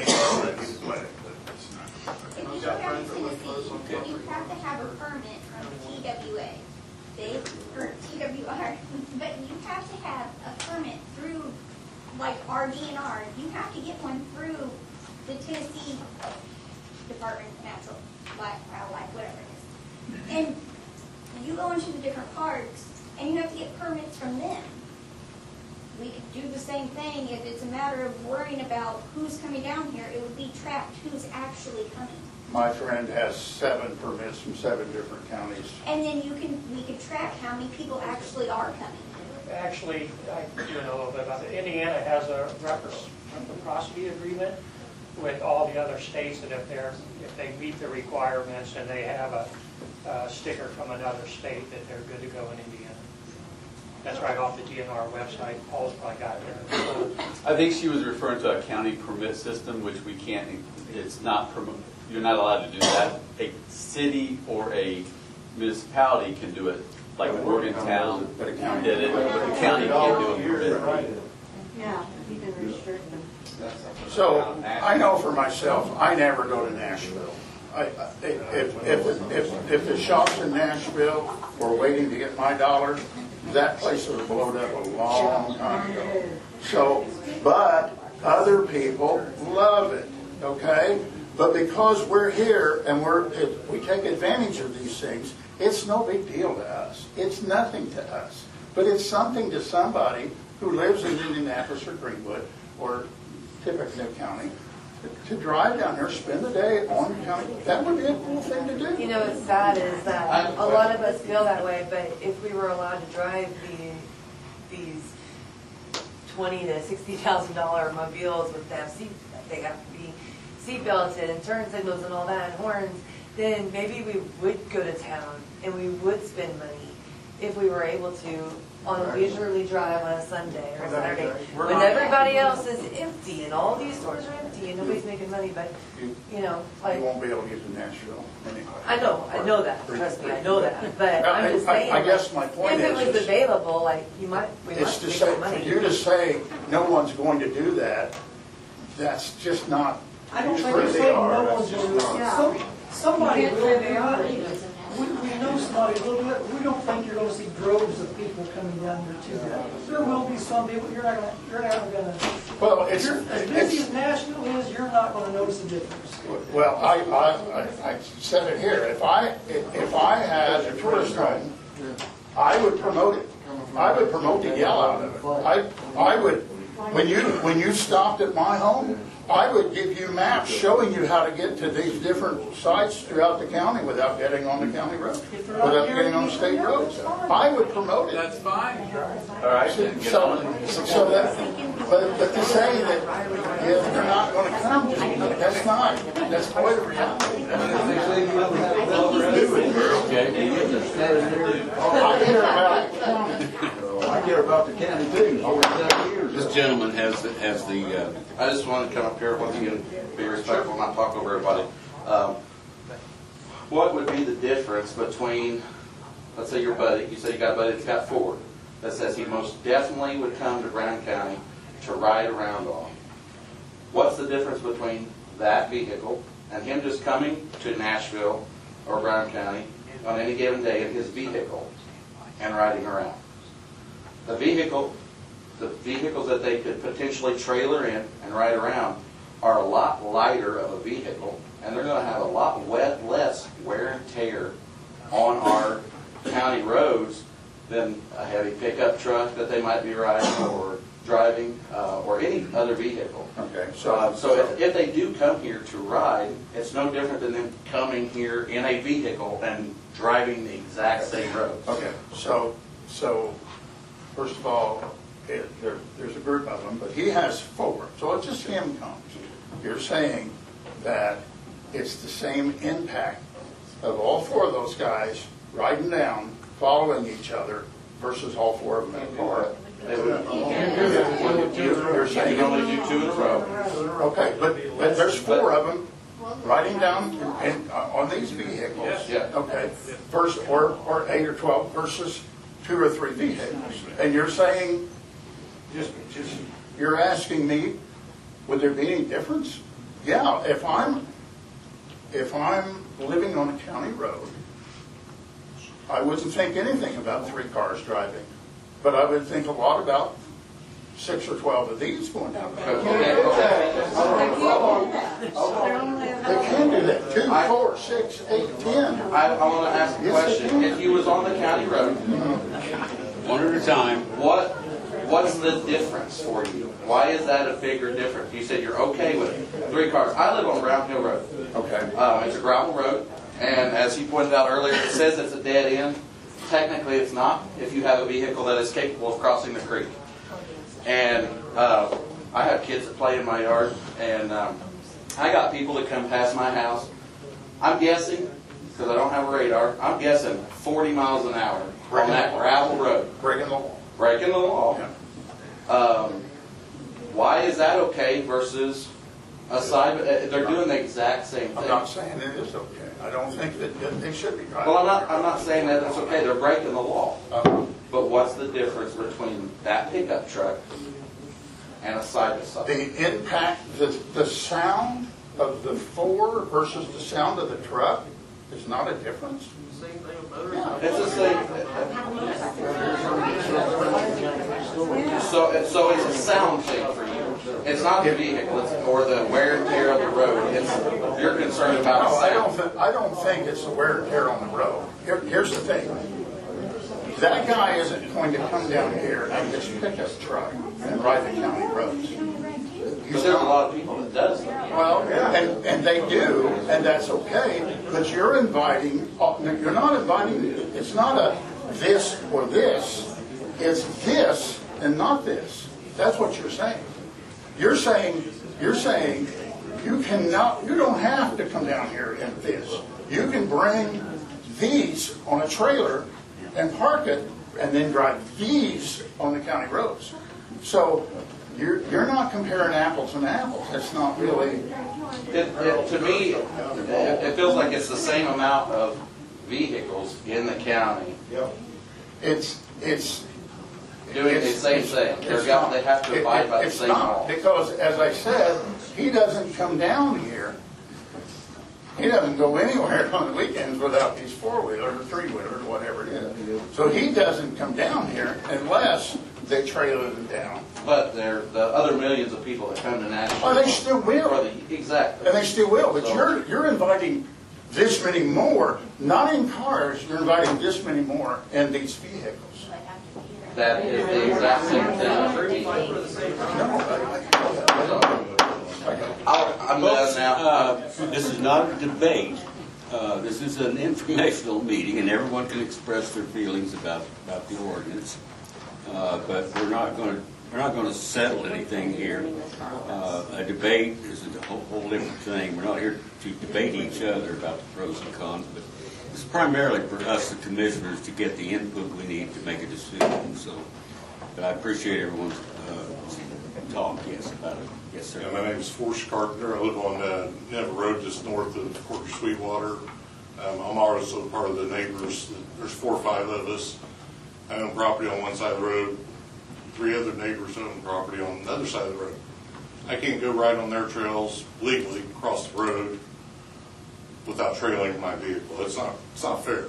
If you go down to Tennessee, you have to have a permit from TWA, or TWR, but you have to have a permit through, like our DNR, you have to get one through the Tennessee Department of Natural Wildlife, whatever it is. And you go into the different parks, and you have to get permits from them. We could do the same thing. If it's a matter of worrying about who's coming down here, it would be tracked who's actually coming. My friend has 7 permits from 7 different counties. And then we could track how many people actually are coming. Actually, I do know a little bit about it. Indiana has a reciprocity agreement with all the other states that if they meet the requirements and they have a sticker from another state, that they're good to go in Indiana. That's right off the DNR website. Paul's probably got it. I think she was referring to a county permit system, which we can't, it's not, you're not allowed to do that. A city or a municipality can do it, like Morgantown did it, but the county can't do a permit. Yeah, you can restrict them. So, I know for myself, I never go to Nashville. If the shop's in Nashville, we're waiting to get my dollar, that place was blown up a long time ago. So, but other people love it, okay? But because we're here and we take advantage of these things, it's no big deal to us. It's nothing to us. But it's something to somebody who lives in Indianapolis or Greenwood or Tippecanoe County to drive down there, spend the day on county. That would be a cool thing to do. You know, what's sad is that a lot of us feel that way, but if we were allowed to drive these $20,000 to $60,000 mobiles with them they have to be seat belted and turn signals and all that and horns, then maybe we would go to town and we would spend money if we were able to on a leisurely drive on a Sunday or Saturday when everybody else is empty and all these stores are empty and nobody's making money. But you know, like, you won't be able to get to Nashville anyway. I know that. Trust me, I know that. But I'm just saying, I guess my point if it was available, like we might it's make to say, some money. for you to say no one's going to do that, that's just not. I don't think true. it's They saying are. no That's one's just doing not. it. Somebody will be on it. We know somebody everybody a little bit. We don't think you're gonna see droves of people coming down here to that. There will be some people, you're never gonna, Well, as busy as Nashville is, you're not gonna notice a difference. well, I said it here. If I had a tourist home, I would promote it. I would promote the hell out of it. I would, when you stopped at my home, I would give you maps showing you how to get to these different sites throughout the county without getting on the county road, without getting on the state roads. I would promote it. That's fine. All right. So that, but to say that they're not going to come, that's quite a reality. I care about the county too. Always done years. This gentleman has the. I just want to come up here once again, be respectful, not talk over everybody. What would be the difference between, let's say your buddy, you say you got a buddy that's got Ford, that says he most definitely would come to Brown County to ride around on. What's the difference between that vehicle and him just coming to Nashville or Brown County on any given day in his vehicle and riding around? The vehicles that they could potentially trailer in and ride around are a lot lighter of a vehicle, and they're going to have a lot less wear and tear on our county roads than a heavy pickup truck that they might be riding or driving or any other vehicle. Okay. So if they do come here to ride, it's no different than them coming here in a vehicle and driving the exact same roads. Okay. So first of all, there's a group of them, but he has 4. So it's just him comes. You're saying that it's the same impact of all 4 of those guys riding down, following each other, versus all 4 of them in a car. You're saying you only do 2 in a row. Okay, but there's 4 of them riding down on these vehicles. Yeah. Okay, first or 8 or 12 versus 2 or 3 vehicles. And you're saying, you're asking me, would there be any difference? Yeah, if I'm living on a county road, I wouldn't think anything about 3 cars driving, but I would think a lot about 6 or 12 of these going down the road. They can do that. 2, 4, 6, 8, 10. I want to ask a question. If you was on the county road, One at a time. What's the difference for you? Why is that a bigger difference? You said you're okay with it. 3 cars. I live on Brown Hill Road. Okay. It's a gravel road, and as he pointed out earlier, it says it's a dead end. Technically, it's not if you have a vehicle that is capable of crossing the creek. And I have kids that play in my yard, and I got people that come past my house. I'm guessing, because I don't have a radar, I'm guessing 40 miles an hour on that gravel road. Breaking the law. Breaking the law. Why is that okay versus a side? They're doing the exact same thing. I'm not saying it is okay. I don't think that they should be driving. Well, I'm not saying that it's okay. They're breaking the law. But what's the difference between that pickup truck and a side-by-side? The impact, the sound of the 4 versus the sound of the truck is not a difference. It's the same. So it's a sound thing for you. It's not the vehicle or the wear and tear of the road. You're concerned about the sound. I don't think it's the wear and tear on the road. Here's the thing. That guy isn't going to come down here and just pick his truck and ride the county roads. There's a lot of people that does that. Well, and they do, and that's okay, but you're inviting, you're not inviting, it's not a this or this, it's this and not this. That's what you're saying. You're saying you cannot, you don't have to come down here in this. You can bring these on a trailer and park it and then drive these on the county roads. So you're not comparing apples and apples. It's not really. To me, it feels like it's the same amount of vehicles in the county. It's doing the same thing. They have to abide by the same law. Because, as I said, he doesn't come down here He doesn't go anywhere on the weekends without these four-wheelers or three-wheelers, whatever it is. So he doesn't come down here unless they trailer them down. But there, the other millions of people that come to Nashville. Well, they still will. Exactly. And they still will, but So- you're inviting this many more, not in cars, you're inviting this many more in these vehicles. That is the exact same thing. I'm done now. This is not a debate. This is an informational meeting, and everyone can express their feelings about the ordinance. But we're not going to settle anything here. A debate is a whole different thing. We're not here to debate each other about the pros and cons, but it's primarily for us, the commissioners, to get the input we need to make a decision. So, but I appreciate everyone's talk, yes, about it. Yes, sir. Yeah, my name is Forrest Carpenter. I live on Nineveh Road, just north of Corker Sweetwater. I'm also part of the neighbors. There's 4 or 5 of us. I own property on one side of the road. 3 other neighbors own property on the other side of the road. I can't go ride on their trails legally across the road without trailing my vehicle. It's not fair.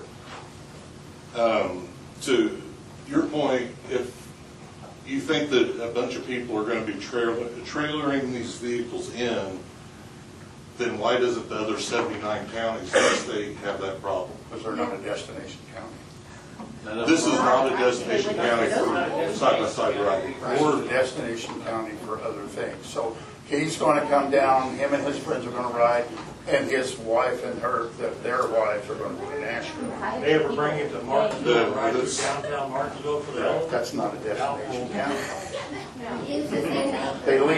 To your point, if you think that a bunch of people are going to be trailering these vehicles in, then why doesn't the other 79 counties in the state have that problem? Because they're not a destination county. This is not a destination county for side-by-side riding. We're a destination county for other things. So he's going to come down, him and his friends are going to ride, and his wife and their wives are going to go to Nashville. They ever bring it to Martinsville, right through downtown Martinsville for the whole? That's not a destination county. It's the same thing. They leave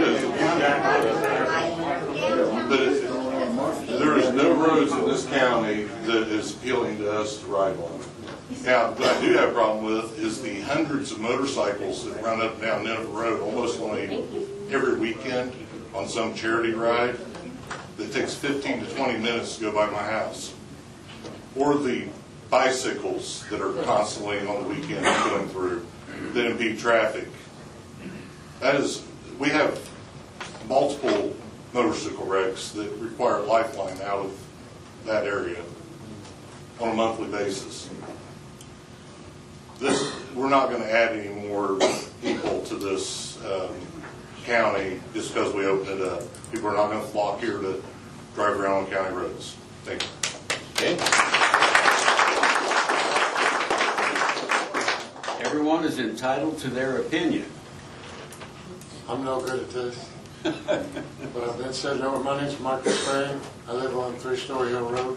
But there is no roads in this county that is appealing to us to ride on. Now, what I do have a problem with is the hundreds of motorcycles that run up and down Nineveh Road almost every weekend on some charity ride that takes 15 to 20 minutes to go by my house. Or the bicycles that are constantly on the weekend going through that impede traffic. We have multiple motorcycle wrecks that require a lifeline out of that area on a monthly basis. We're not going to add any more people to this county just because we open it up. People are not going to flock here to drive around on county roads. Thank you. Okay. Everyone is entitled to their opinion. I'm no good at this. But I've been said over. My name's Michael Spain. I live on 3-Story Hill Road.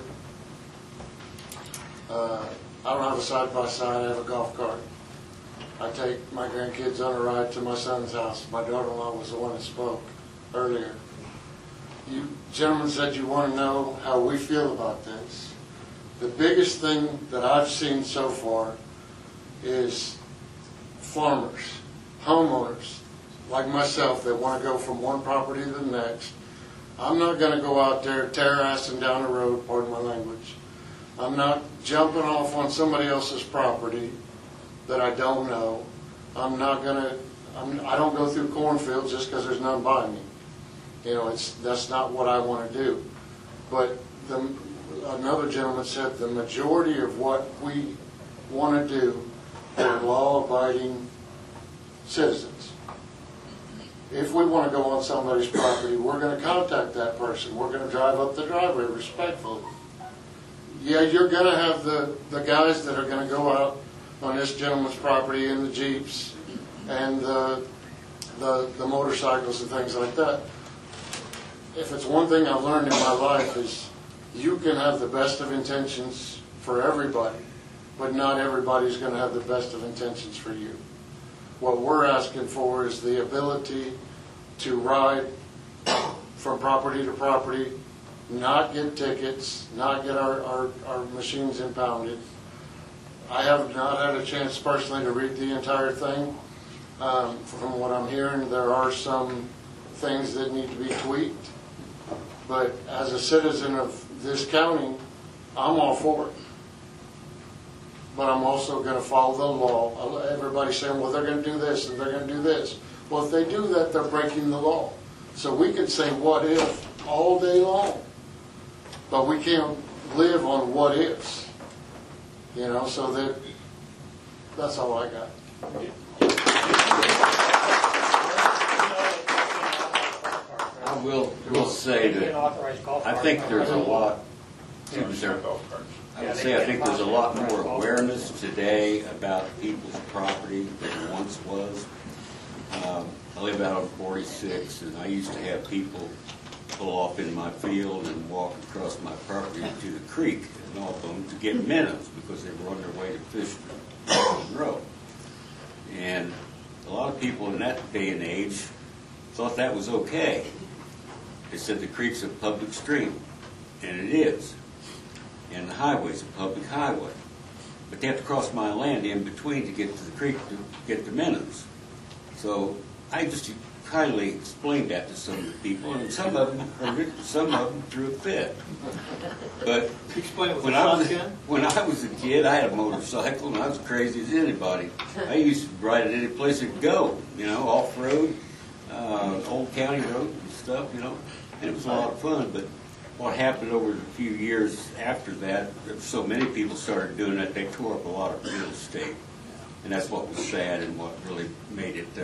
I don't have a side-by-side. I have a golf cart. I take my grandkids on a ride to my son's house. My daughter-in-law was the one that spoke earlier. You gentlemen said you want to know how we feel about this. The biggest thing that I've seen so far is farmers, homeowners, like myself, that want to go from one property to the next. I'm not going to go out there terracing down the road, pardon my language. I'm not jumping off on somebody else's property that I don't know. I don't go through cornfields just because there's none by me. You know, that's not what I want to do. But another gentleman said the majority of what we want to do are law-abiding citizens. If we want to go on somebody's property, we're going to contact that person. We're going to drive up the driveway respectfully. Yeah, you're going to have the guys that are going to go out on this gentleman's property in the Jeeps and the motorcycles and things like that. If it's one thing I've learned in my life is you can have the best of intentions for everybody, but not everybody's going to have the best of intentions for you. What we're asking for is the ability to ride from property to property, not get tickets, not get our machines impounded. I have not had a chance personally to read the entire thing. From what I'm hearing, there are some things that need to be tweaked. But as a citizen of this county, I'm all for it. But I'm also going to follow the law. Everybody's saying, well, they're going to do this and they're going to do this. Well, if they do that, they're breaking the law. So we could say what if all day long. but we can't live on what ifs, you know, so that's all I got. I will say that I think there's a lot, I would say I think there's a lot more awareness today about people's property than there once was. I live out on 46, and I used to have people pull off in my field and walk across my property to the creek in Alton to get minnows because they were on their way to fish the road. And a lot of people in that day and age thought that was okay. They said the creek's a public stream, and it is. And the highway's a public highway. But they have to cross my land in between to get to the creek to get the minnows. So I just kindly explained that to some of the people, and some of them heard it, some of them threw a fit. But when I was a kid, I had a motorcycle, and I was crazy as anybody. I used to ride it any place I could go, you know, off-road, old county road and stuff, you know, and it was a lot of fun. But what happened over the few years after that, so many people started doing that, they tore up a lot of real estate. And that's what was sad and what really made it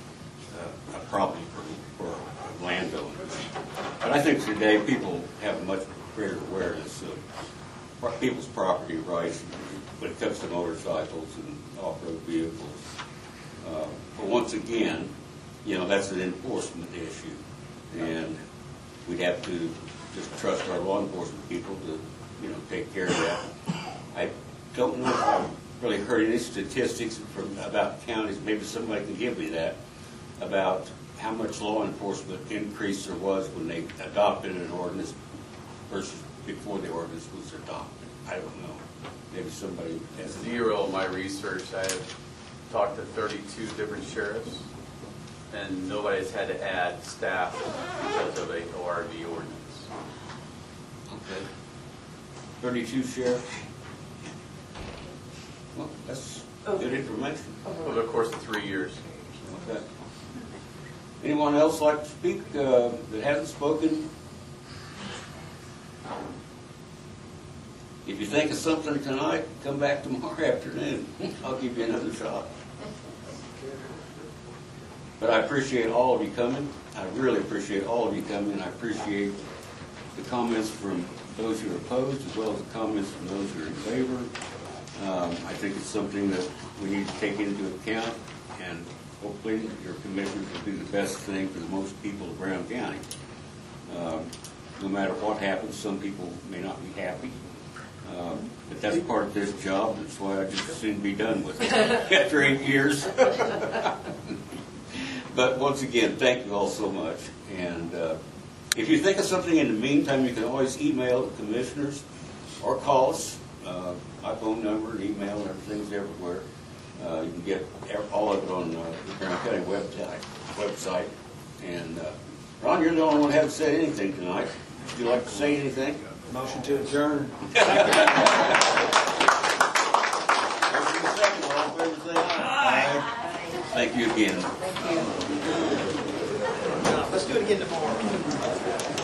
a problem for landowners. But I think today people have a much greater awareness of people's property rights when it comes to motorcycles and off-road vehicles. But once again, you know, that's an enforcement issue. And we'd have to just trust our law enforcement people to, you know, take care of that. I don't know if I've really heard any statistics about counties, maybe somebody can give me that, about how much law enforcement increase there was when they adopted an ordinance versus before the ordinance was adopted. I don't know. Maybe somebody has Zero in my research. I have talked to 32 different sheriffs, and nobody's had to add staff because of a ORV ordinance. Okay. 32 sheriffs? Well, that's good information. Over the course of 3 years. Okay. Anyone else like to speak that hasn't spoken? If you think of something tonight, come back tomorrow afternoon. I'll give you another shot. But I appreciate all of you coming. I really appreciate all of you coming. I appreciate the comments from those who are opposed as well as the comments from those who are in favor. I think it's something that we need to take into account, and hopefully your commissioners will do the best thing for the most people of Brown County. No matter what happens, some people may not be happy. But that's part of this job. That's why I just soon be done with it after 8 years. But once again, thank you all so much. And if you think of something in the meantime, you can always email the commissioners or call us. My phone number and email and everything's everywhere. You can get all of it on the Brown County website. And Ron, you're the only one who hasn't said anything tonight. Would you like to say anything? Motion to adjourn. Thank you again. Let's do it again tomorrow.